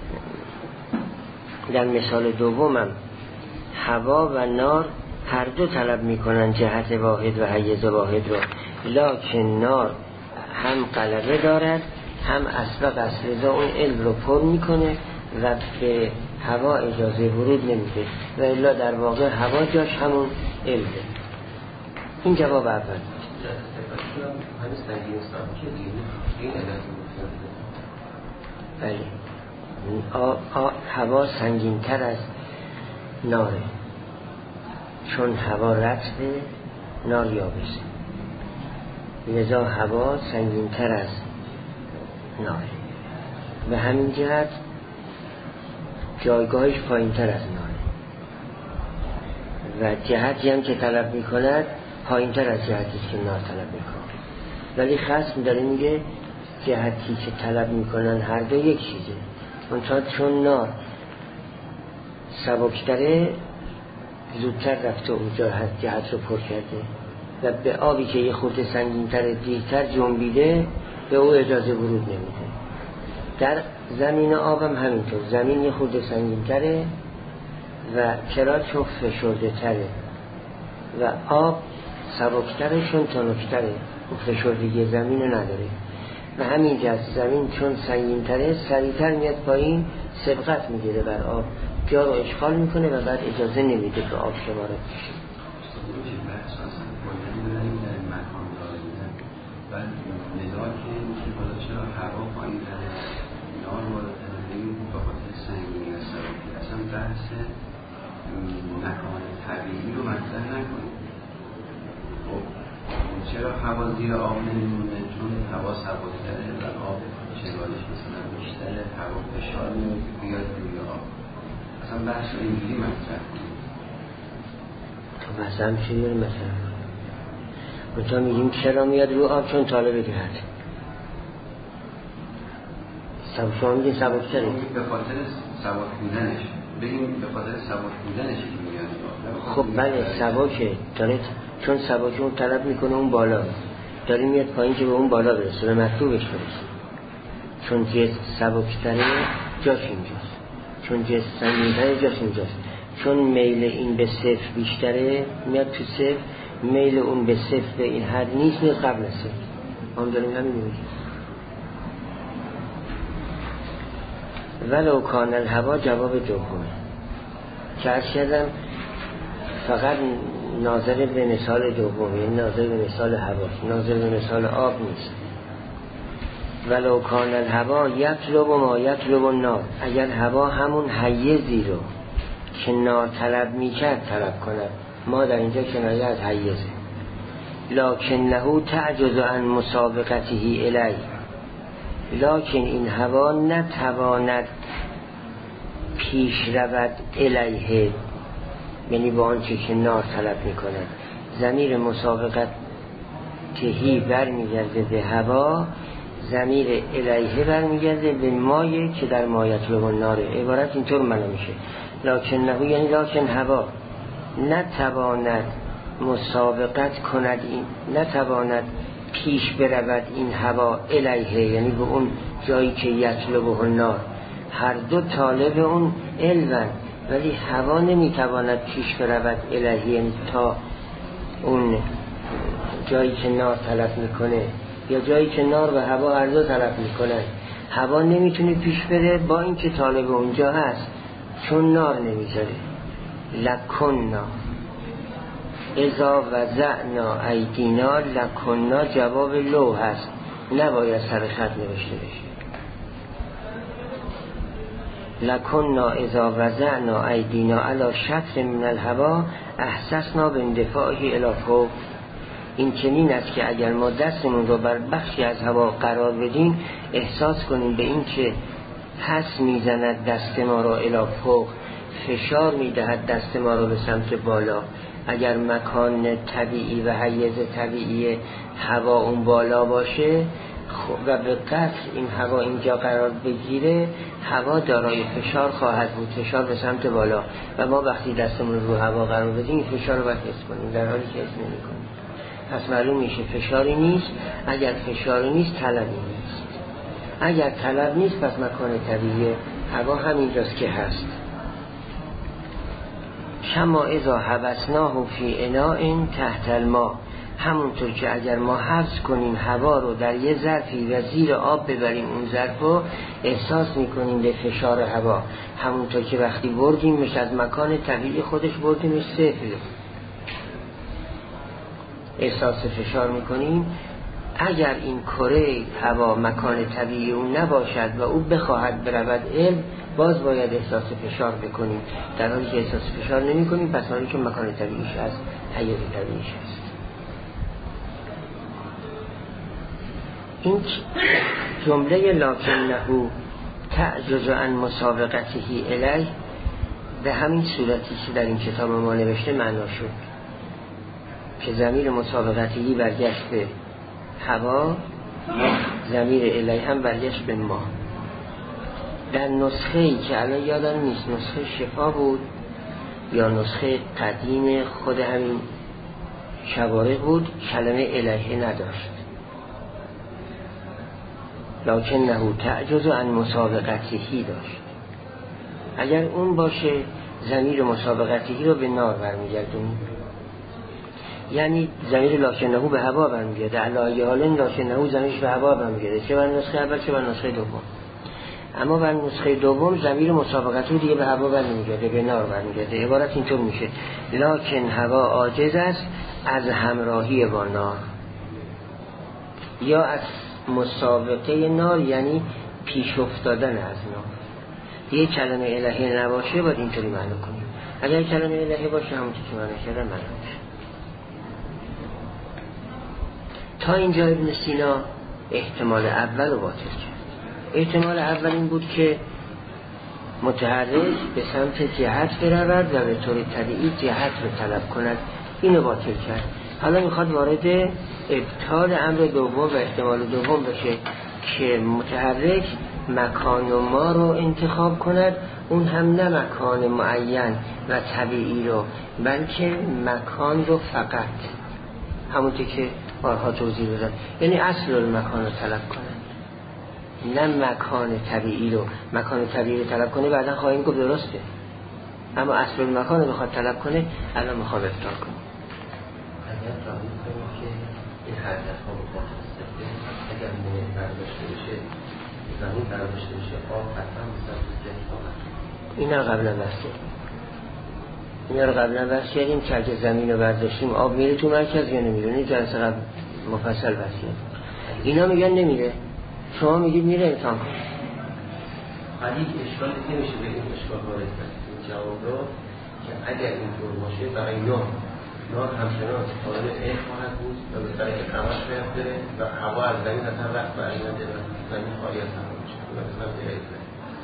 در مثال دومم هوا و نار هر دو طلب میکنن جهت واحد و حیز واحد رو، لکن نار هم غلبه دارد هم اسبق است، لذا اون علم رو پر میکنه و به هوا اجازه ورود نمیده و الا در واقع هوا جاش همون علمه. این جواب اول. بله هوا سنگین تر از ناره، چون هوا رطبه نار یابسه، لذا هوا سنگین تر از ناره. به همین جهت جایگاهش پایین تر از ناره و جهتی هم که طلب می کند پایین تر از جهتی که نار طلب می کند. ولی خصم داره میگه جهتی که طلب می کنن هر دو یک چیزه، منتها چون نار سبکتره زودتر رفته اونجا جهت رو پر کرده و به آبی که یه خورده سنگین‌تر دیرتر جنبیده به او اجازه ورود نمیده. در زمین آبم همینطور، زمین یه خورده سنگین‌تره و چرا چون فشرده تره و آب سبکتره چون تنکتره، فشردگی زمین نداره و همین جهت زمین چون سنگین‌تره سریعتر میاد پایین، سبقت میگیره بر آب، جا رو اشغال میکنه و بعد اجازه نمیده که آب شماره بشه. و ندا که میشه بالا چرا هوا پایین تره نار بالاتر نمید با خاطر سنگینی و سبکی، اصلا بحث مکان طبیعی رو مطرح نکنید. خب چرا هوا زیر آب نمیمونه؟ چون هوا سبکتره و آب چگالش مثلا بیشتره، هوا فشار نمید بیاد روی آب. اصلا بحث اینجوری مطرح کنیم. تو بحث هم چی داریم مثلا منطقه میگیم چرا میاد رو آب؟ چون طالب گرد سب شما میگیم سبک تره به خاطر سبک بودنش بگیم به خاطر سبک بودنش که میاد. خب بله سبکه داره، چون سبک اون طلب میکنه اون بالا داره میاد پایین که به اون بالا برسه، به مطلوبش برسه. چون جسم سبکتره جاش اینجاست، چون جسم سنگین‌تره جاش اینجاست. چون میل این به صفر بیشتره میاد تو صفر، میل اون به صفر به این حد نیست میاد قبل از صفر. هم داریم همین میگیم ولو کان الهوا جواب دومه که عرض کردم فقط ناظر به مثال دوم، یعنی ناظر به مثال هواست، ناظر به مثال آب نیست. ولو کان الهوا یطلب ما یطلب النار، اگر هوا همون حیزی رو که نار طلب میکرد طلب کند، ما در اینجا کنایه از حیزه. لکنه تعجز عن مسابقته الی، لکن این هوا نتواند پیش رود الیه، یعنی با آنچه که نار طلب میکند. ضمیر مسابقت تهی برمیگرده به هوا، ضمیر الیه برمیگرده به مایه که در مایت و ناره. عبارت اینطور معنا میشه لکنه یعنی لکن هوا نتواند مسابقت کند، این نتواند پیش برود این هوا الیه، یعنی به اون جایی که یطلبه النار. هر دو طالب اون علون، ولی هوا نمیتواند پیش برود الیه، یعنی تا اون جایی که نار طلب میکنه یا جایی که نار و هوا هر دو طلب میکنن. هوا نمیتونه پیش بره با اینکه طالب اونجا هست، چون نار نمیذاره. لکننا اذا وضعنا ایدینا، لکننا جواب لو هست، نباید سر خط نوشته بشه. لکننا اذا وضعنا ایدینا علی شطر من الهوا احسسنا به اندفاعی الی فوق. این چنین است که اگر ما دستمون رو بر بخشی از هوا قرار بدیم، احساس کنیم به این که پس میزند دست ما را الی فوق، فشار میدهد دست ما را به سمت بالا. اگر مکان طبیعی و حیز طبیعی هوا اون بالا باشه و به قطع این هوا اینجا قرار بگیره، هوا دارای فشار خواهد بود، فشار به سمت بالا، و ما وقتی دستمون رو هوا قرار بدیم این فشار رو باید حس کنیم، در حالی که حس نمی کنیم. پس معلوم میشه فشاری نیست. اگر فشاری نیست طلبی نیست. اگر طلب نیست پس مکان طبیعی هوا همینجاست که هست. کما اذا حبسناه فی اناء تحت الماء، همونطور که اگر ما حبس کنیم هوا رو در یه ظرفی و زیر آب ببریم، اون ظرف رو احساس میکنیم به فشار هوا. همونطور که وقتی بردیمش از مکان طبیعی خودش بردیمش صفر، احساس فشار میکنیم. اگر این کره هوا مکان طبیعی اون نباشد و او بخواهد برود علم، باز باید احساس فشار بکنیم، در حالی که احساس فشار نمی کنیم، پس معنی که مکان طبیعیش هست، حیز طبیعیش هست. این جمله لکنه تعجز عن مسابقته الی به همین صورتی که در این کتاب ما نوشته معنا شد که ضمیر مسابقتی برگشت به هوا، ضمیر الی هم برگشت به ما. در نسخه ای که الان یادم نیست نسخه شفا بود یا نسخه قدیم خود همین شوارق بود، کلمه الیه نداشت. لکنه تعجز عن مسابقته داشت. اگر اون باشه ضمیر مسابقته رو به نار برمیگردونیم، یعنی ضمیر لکنه به هوا برمیگرده. علی حال لکنه ضمیرش به هوا برمیگرده، چه بر نسخه اول چه بر نسخه دوم. اما بر نسخه دوم ضمیر مسابقته دیگه به هوا برمیگرده، به نار برمیگرده. عبارت اینطور میشه لکن هوا عاجز است از همراهی با نار، یا از مسابقه نار، یعنی پیش افتادن از نار. یه کلمه الهی نباشه باید اینطوری معنی کنیم. اگر کلمه الهی باشه همونطور که معنی شده معنی میشه. تا اینجا ابن سینا احتمال اول رو باطل کرد. احتمال اول این بود که متحرک به سمت جهت برود و به طور طبیعی جهت رو طلب کند. اینو باطل کرد. حالا میخواد وارد ابطال امر دوم و احتمال دوم بشه که متحرک مکان و ما رو انتخاب کند، اون هم نه مکان معین و طبیعی رو، بلکه مکان رو فقط، همونطور که بارها توضیح دادم، یعنی اصل المکان رو طلب کند، نه مکان طبیعی رو. مکان طبیعی رو طلب کنه بعدا خواهیم گفت درسته، اما اصل المکان رو بخواد طلب کنه الان میخوام ابطال کنم. اگر قبول کنیم که این حرکت ها متخصصه، اگر مومن برداشته بشه، زمین برداشته بشه، آب حتما بسید بسید آمد. این رو قبلا بحث کردیم این رو قبلا بحث کردیم که اگه زمین رو برداشتیم آب میره تو مرکز یا نمیره. این جلسه قبل مفصل بحث کردیم. اینا میگن نمیره، شما میگید میره، امتحان کن. ولی اشکال نمیشه به این اشکال وارد کرد این جواب رو که اگر اینطور باشه برای نار نار همچنان قابل عین خواهد بود و به سر که قماش باید بره و هوا از زمین اصلا وقت برای نده و زمین خالی از هوا میشه و به سمت عید بره.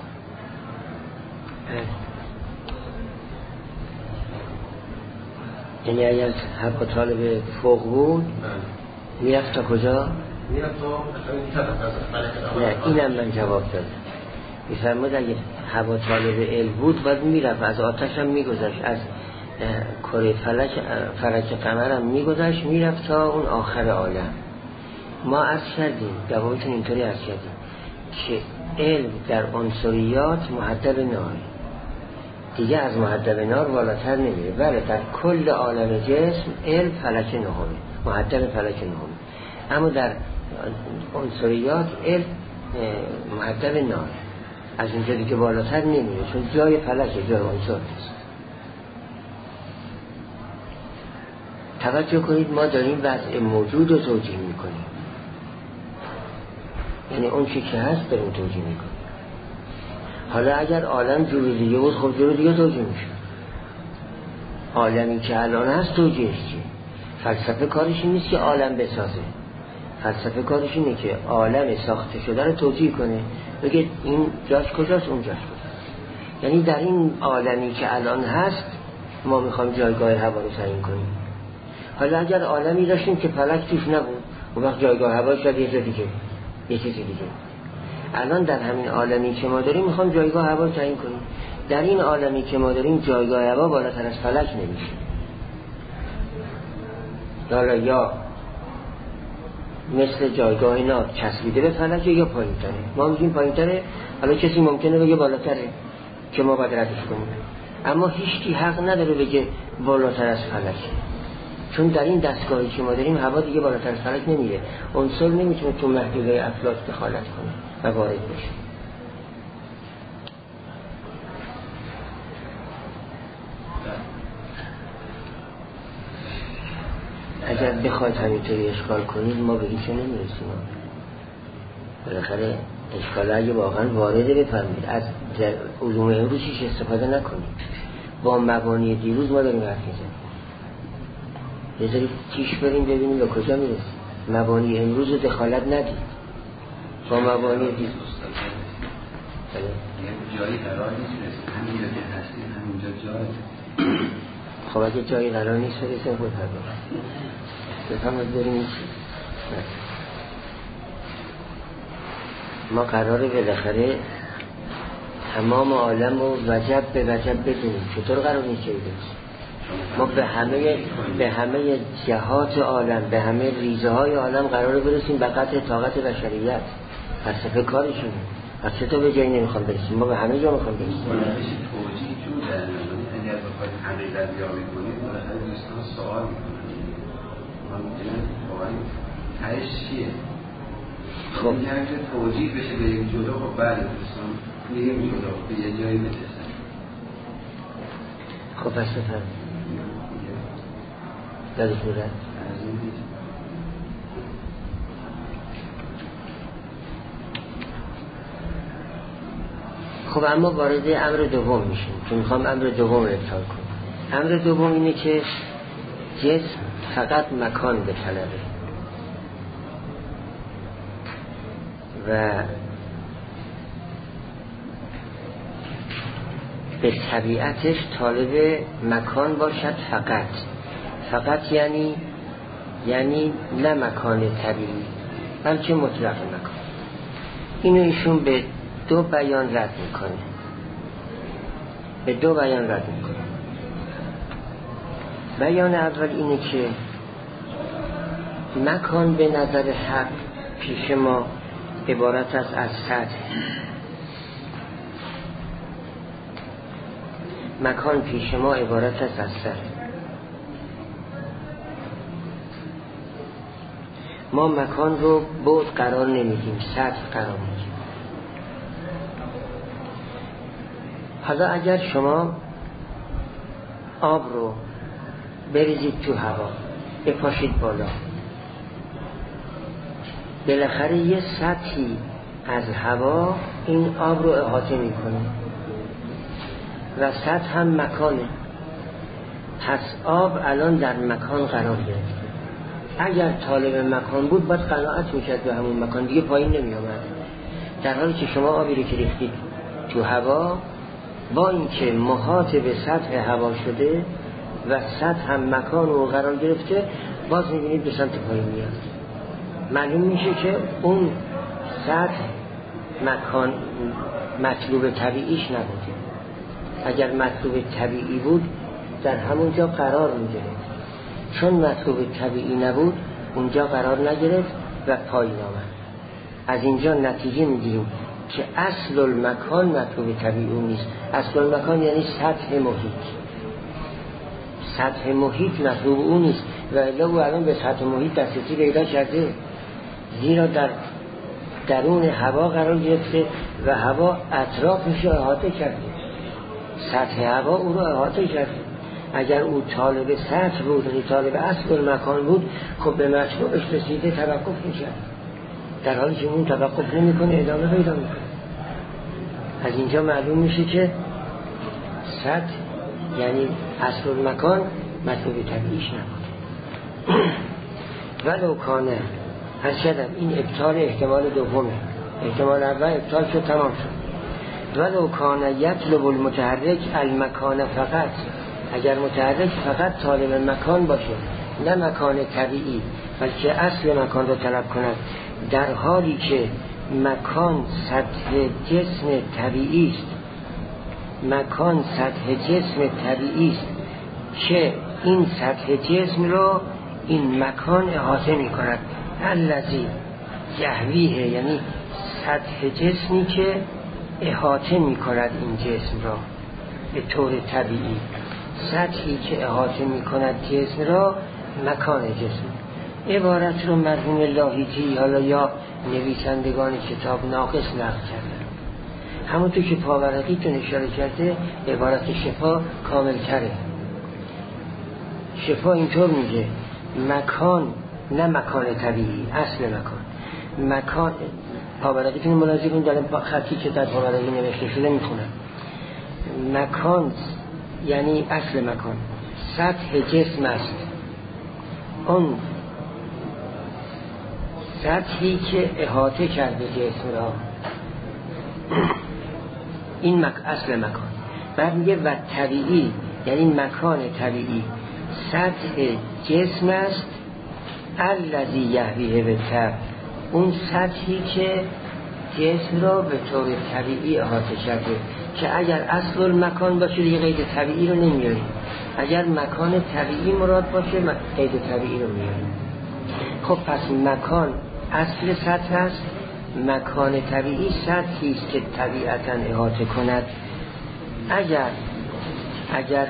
یعنی اگر حق طالب فوق بود میرفت تا کجا؟ میرفت تا نه اینم من جواب دادم. میفرمود اگه هوا طالب علم بود باید میرفت، از آتش هم میگذشت، از کره فلک فلک قمر هم میگذشت، میرفت تا اون آخر عالم. ما عرض کردیم، جوابتون اینطوری عرض کردیم که علم در عنصریات محدب نار، دیگه از محدب نار بالاتر نمیره. بله در کل عالم جسم علم فلک نهمه، محدب فلک نهمه، اما در عنصریات علم محدب نار، از اینجا دیگه بالاتر نمیره، چون جای فلکه، جای عنصر است. توجه کنید ما داریم وضع موجود رو توجیه میکنیم، یعنی اون چی که هست داریم توجیه میکنیم. حالا اگر عالم جور دیگه بود خب جور دیگه توجیه میشه. عالمی که الان هست توجیهش چیه؟ فلسفه کارش این نیست که عالم بسازه، فلسفه کارش اینه که عالم ساخته شده رو توجیه کنه، بگه این جاش کجاست اون جاش کجاست. یعنی در این عالمی که الان هست ما میخوایم جایگاه هوا رو تعیین کنیم. حالا اگر عالمی داشتیم که فلک توش نبود اون وقت جایگاه هوا شد یه جا دیگه، یه چیزی دیگه. الان در همین عالمی که ما داریم میخوایم جایگاه هوا رو تعیین کنیم. در این عالمی که ما داریم جایگاه هوا بالاتر از فلک نمیشه. حالا یا مثل جایگاه نار چسبیده به فلک یا پایین تره. ما میگیم پایین تره، حالا کسی ممکنه بگه بالاتره که ما باید ردش کنیم، اما هیچکی حق نداره بگه بالاتر از فلک، چون در این دستگاهی که ما داریم هوا دیگه بالاتر از فلک نمیره. عنصر نمیتونه تو محدوده افلاک دخالت کنه و وارد بشه. اگر بخواید همینطوری اشکال کنید ما به هیچ نمیرسیم. بالاخره اشکال اگه واقعا وارده بفرمید، از علوم امروز هیچ استفاده نکنید. با مبانی دیروز ما داریم حرف میزنیم، یه ذری پیش بریم ببینیم به کجا میرسیم. مبانی امروز رو دخالت ندید با مبانی دیروز. جایی قرار نیست، همینجا که هستیم همینجا جایی. خب اگه جایی قرار نیست برسیم خود هر دارم بفهمد بریم. ما قراره بالاخره تمام عالم رو وجب به وجب بدونیم. چطور قرار نیست جایی برسیم؟ ما به همه به همه جهات عالم، به همه ریزه های عالم قراره برسیم به قطع طاقت بشریت. فلسفه کارشونه. پس چطور به جایی نمیخوام برسیم؟ ما به همه جا میخوام برسیم. توجیه جور در اگر بخواید حقیقت یابی کنید بالاخره دوستان سوال میکنن ما میگیم واقعا تهش چیه؟ خب این هر که توجیه بشه به یک جدا، خب بله دوستان میگیم جدا به یه جایی بترسن. خب پس بفرم یادت میره خب اما وارد امر دوم میشیم که میخوام امر دوم رو ابطال کنم. امر دوم اینه که جسم فقط مکان به طلبه و به طبیعتش طالب مکان باشد فقط. فقط یعنی یعنی نه مکان طبیعی بلکه مطلق مکان. اینو ایشون به دو بیان رد میکنه به دو بیان رد میکنه. بیان اول اینه که مکان به نظر حق پیش ما عبارت است از سطح. مکان پیش ما عبارت است از سطح. ما مکان رو بعد قرار نمیدیم، سطح قرار میدیم. حالا اگر شما آب رو بریزید تو هوا، بپاشید بالا، بالاخره یه سطحی از هوا این آب رو احاطه میکنه و سطح هم مکانه. پس آب الان در مکان قرار گرفته. اگر طالب مکان بود باید قناعت میکرد به همون مکان، دیگه پایین نمی آمد. در حالی که شما آبی رو که ریختید تو هوا، با اینکه محاط به سطح هوا شده و سطح هم مکان رو قرار گرفته، باز میبینید به سمت پایین میاد. معلوم میشه که اون سطح مکان مطلوب طبیعیش نبوده. اگر مطلوب طبیعی بود در همونجا قرار میگرفت، چون مطلوب طبیعی نبود اونجا قرار نگرفت و پایین آمد. از اینجا نتیجه میگیریم که اصل المکان مطلوب طبیعی نیست. اصل المکان یعنی سطح محیط. سطح محیط مطلوب اون نیست و الا او الان به سطح محیط دسترسی پیدا کرده، زیرا در درون هوا قرار گرفته و هوا اطرافش رو احاطه کرده. سطح هوا او رو احاطه کرده. اگر او طالب سطح بود، یعنی طالب اصل مکان بود، خب به مطلوبش رسیده توقف میشه. در حالی که اون توقف نمیکنه، ادامه پیدا میکنه. از اینجا معلوم میشه که سطح یعنی اصل مکان مطلوب طبیعیش نبود. ولو کانه هرچند این ابطال احتمال دومه، احتمال اول ابطال شد، تمام شد. ولو کانه یطلب المتحرک المکان فقط، اگر متحرک فقط طالب مکان باشه نه مکان طبیعی بلکه اصل مکان رو طلب کند، در حالی که مکان سطح جسم طبیعی است، مکان سطح جسم طبیعی است که این سطح جسم رو این مکان احاطه می کند. الذی یحویه یعنی سطح جسمی که احاطه می کند این جسم را به طور طبیعی. سطحی که احاطه می کند جسم را مکان جسم. عبارت رو مرحوم لاهیجی حالا یا نویسندگان کتاب ناقص نقل کردن. همونطور که پاورقی تون اشاره کرده عبارت شفا کامل تره. شفا اینطور میگه مکان نه مکان طبیعی، اصل مکان. مکان پاورقی تون ملاحظه کنید در خطی که در پاورقی نوشته شده میخونم. مکان یعنی اصل مکان سطح جسم است، اون سطحی که احاطه کرده جسم را، این مک... اصل مکان. بعد میگه و طبیعی یعنی مکان طبیعی سطح جسم است الذی یحویه بالطبع، اون سطحی که جسم را به طور طبیعی احاطه کرده، که اگر اصل المکان باشه دیگه قید طبیعی رو نمیاریم، اگر مکان طبیعی مراد باشه قید طبیعی رو میاریم. خب پس مکان اصل سطح است، مکان طبیعی سطحی است که طبیعتا احاطه کند. اگر اگر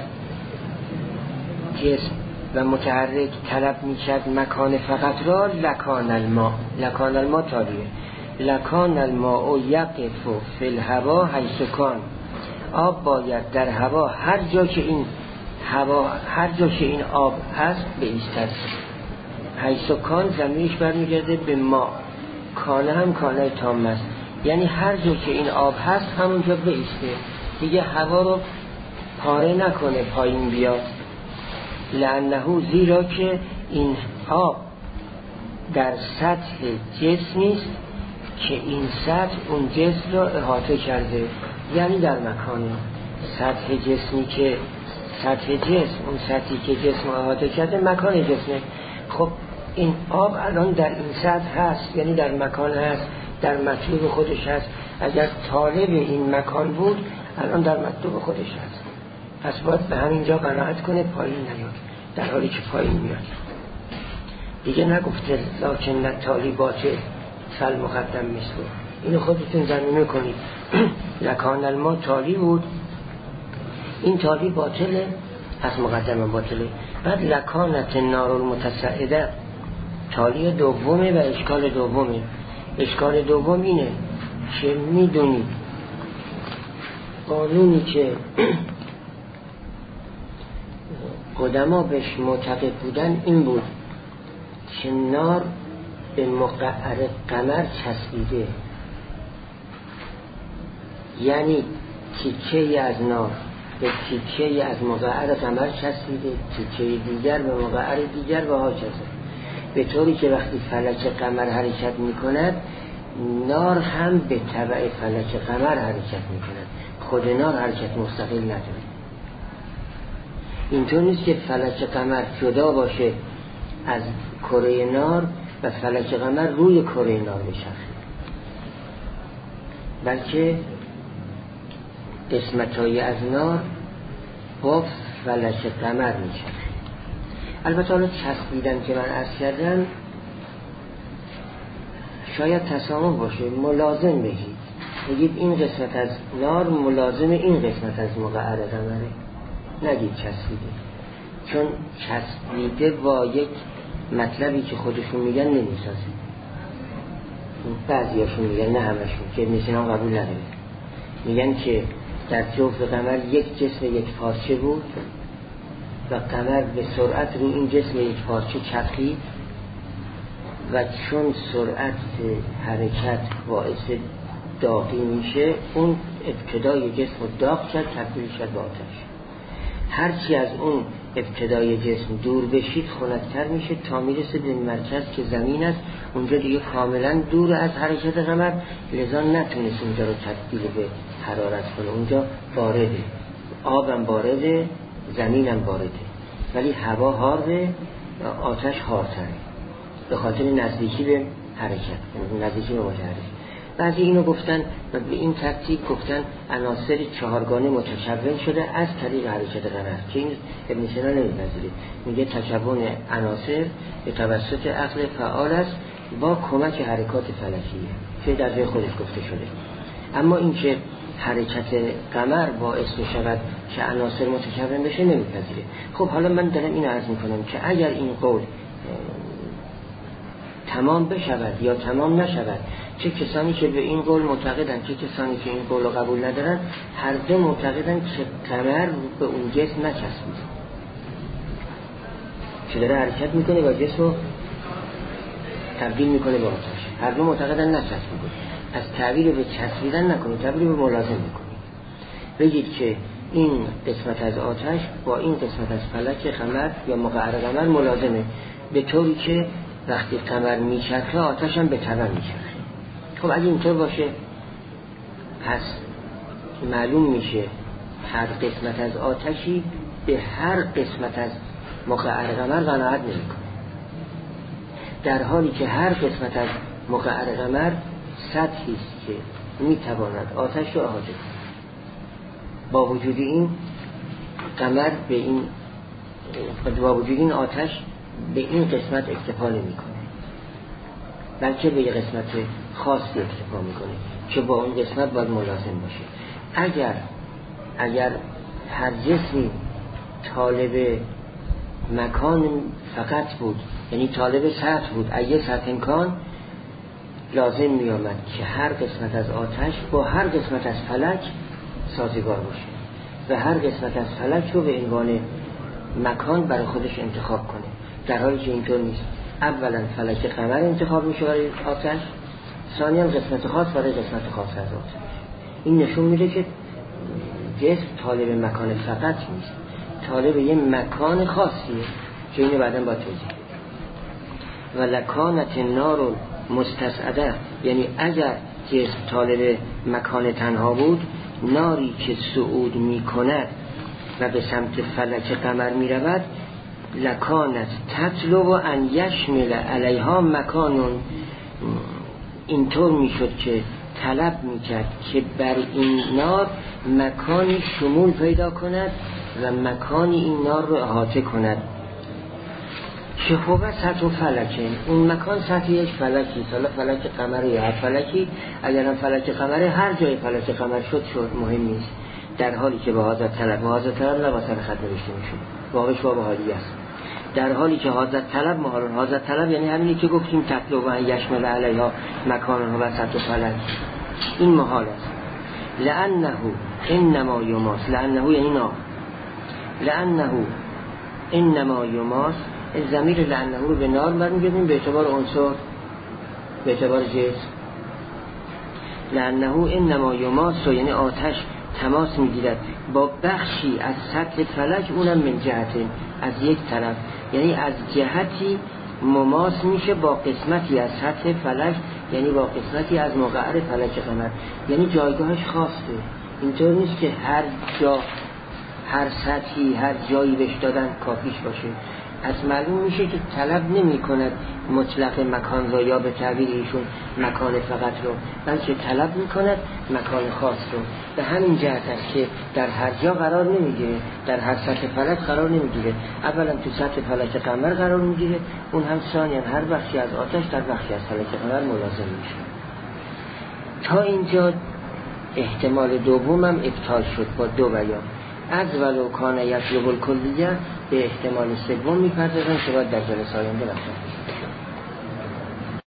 جسم و متحرک طلب میکرد مکان فقط را، لکان الماء، لکان الماء تاریه، لکان الماء یقف فی الهوا حیث کان، آب باید در هوا هر جا که این هوا هر جا که این آب هست بایستد. حیث کان ضمیرش برمیگرده به ما، کانه هم کانه تام است، یعنی هر جا که این آب هست همونجا بایسته، دیگه هوا رو پاره نکنه پایین بیاد. لعنه زیرا که این آب در سطح جسمی است که این سطح اون جسم را احاطه کرده، یعنی در مکانه. سطح جسمی که سطح جسم، اون سطحی که جسم احاطه کرده مکان جسمه. خب این آب الان در این سطح هست، یعنی در مکان هست، در مطلوب خودش هست. اگر طالب این مکان بود الان در مطلوب خودش هست، پس باید به همینجا قناعت کنه، پایین نیاد، در حالی که پایین میاد. دیگه نگفته لکن تالی باطل فل مقدم مثل. اینو خودتون زمینه کنید. لکان الما تالی بود، این تالی باطله، پس مقدم باطله. بعد لکانت نار المتسعده تالی دومه و اشکال دومه. اشکال دوم اینه که میدونید قانونی که قدما بهش معتقد بودن این بود که نار به مقعر قمر چسبیده، یعنی تیکه از نار به تیکه از مقعر قمر چسبیده، تیکه دیگر به مقعر دیگر و ها چسبیده، به طوری که وقتی فلک قمر حرکت می کند نار هم به تبع فلک قمر حرکت می کند. خود نار حرکت مستقل نداره. اینطور نیست که فلک قمر جدا باشه از کره نار و فلک قمر روی کره نار بچرخه، بلکه قسمت‌های از نار با فلک قمر میچرخه. البته حالا چسبیدن که من عرض کردم شاید تسامح باشه، ملازم بگید، بگید این قسمت از نار ملازم این قسمت از مقعر قمره، نگید چسبیده، چون چسبیده با یک مطلبی که خودشون میگن نمیسازه. بعضی هاشون میگن، نه همشون، که ابن سینا قبول نداره، میگن که در جوف قمر یک جسم یک پارچه بود و قمر به سرعت رو این جسم یک پارچه چرخید و چون سرعت حرکت باعث داغی میشه اون ابتدای جسم رو داغ کرد، تبدیل شد به آتش. هرچی از اون ابتدای جسم دور بشید خنک‌تر میشه تا میرسه به مرکز که زمین است، اونجا دیگه کاملا دور از حرکت قمر، لذا نتونست اونجا رو تبدیل به حرارت کنه. اونجا بارده، آبم بارده، زمینم بارده، ولی هوا حاره و آتش حارتره به خاطر نزدیکی به حرکت، نزدیکی به متحرک. بعضی اینو گفتن و به این ترتیب گفتن عناصر چهارگانه متکون شده از طریق حرکت قمر، که این ابن سینا نمی‌پذیره، میگه تکون عناصر به توسط عقل فعال است با کمک حرکات فلکیه که در جای خودش گفته شده. اما این که حرکت قمر باعث شود که عناصر متکون بشه نمی‌پذیره. خب حالا من دارم این عرض می‌کنم که اگر این قول تمام بشود یا تمام نشود، چه کسانی که به این قول معتقدن چه کسانی که این قول رو قبول ندارن، هر دو معتقدن که قمر به اون جسم نچسبید، که داره حرکت میکنه و جسم رو تبدیل میکنه به آتش. هر دو معتقدن نچسبید. از تعبیر به چسبیدن نکنید، تعبیر به ملازم میکنید. بگید که این قسمت از آتش با این قسمت از فلک قمر یا مقعر قمر ملازمه، به طوری که وقتی قمر میچرخه آتش هم به تبع میچرخه. خب اگه اینطور باشه پس معلوم میشه هر قسمت از آتشی به هر قسمت از مقعر قمر قناعت نمیکنه، در حالی که هر قسمت از مقعر قمر سطحی است که میتواند آتش رو احاطه کنه. با وجود این قمر به این با وجود این آتش به این قسمت اکتفا نمیکنه، بلکه به یه قسمت خاصی اکتفا میکنه که با اون قسمت باید ملازم باشه. اگر اگر هر جسمی طالب مکان فقط بود، یعنی طالب سطح بود، اگه سطح امکان لازم میامد که هر قسمت از آتش با هر قسمت از فلک سازگار باشه و هر قسمت از فلک رو به عنوان مکان برای خودش انتخاب کنه، در حالی که اینطور نیست. اولا فلک قمر انتخاب میشه برای آتش، ثانیاً قسمت خاص برای قسمت خاص از آتش. این نشون میده که جسم طالب مکان فقط نیست، طالب یه مکان خاصیه که اینو بعداً با توضیح. و لکانت نار مستصعده، یعنی اگر جسم طالب مکان تنها بود ناری که صعود می کند و به سمت فلک قمر می رود لکانت تطلب ان یشمل علیها مکانون، اینطور می شد که طلب می کرد که بر این نار مکانی شمول پیدا کند و مکانی این نار رو احاطه کند که هو سطح فلکه، اون مکان سطح یک فلکی، حالا فلک قمر یا هر فلکی، اگر هم فلک قمر هر جای فلک قمر شد شد مهم نیست، در حالی که به حاضر طلب حاضر طلب لبا سر خط نوشته میشه، واقعش باب حالی است. در حالی که حاضر طلب محال، حاضر طلب یعنی همینی که گفتیم تطلب و یشمل علیها مکانها و سطح فلک، این محال است. لانه انما یماس، لانه یعنی نام، لانه انما یماس، ضمیر لانه رو به نار برمیگردیم به اعتبار عنصر، به اعتبار جسم. لانه انما یماس یعنی آتش تماس میگیرد با بخشی از سطح فلک، اونم من جهتین، از یک طرف، یعنی از جهتی مماس میشه با قسمتی از سطح فلک، یعنی با قسمتی از مقعر فلک قمر، یعنی جایگاهش خاصه. اینطور نیست که هر جا هر سطحی هر جایی بهش دادن کافیش باشه. از معلوم میشه که طلب نمی کند مطلق مکان را یا به تعبیر ایشون مکان فقط رو، بلکه طلب می کند مکان خاص رو. به همین جهت است که در هر جا قرار نمیگیره، در هر سطح فلک قرار نمیگیره. اولا تو سطح فلک قمر قرار میگیره، اون هم ثانیا هر بخشی از آتش در بخشی از فلک قمر ملازم میشه. تا اینجا احتمال دومم ابطال شد با دو بیان. از ولو کان یطلب الکلیه به احتمال سوم میپردازن که باید در جلسه آینده رفتن.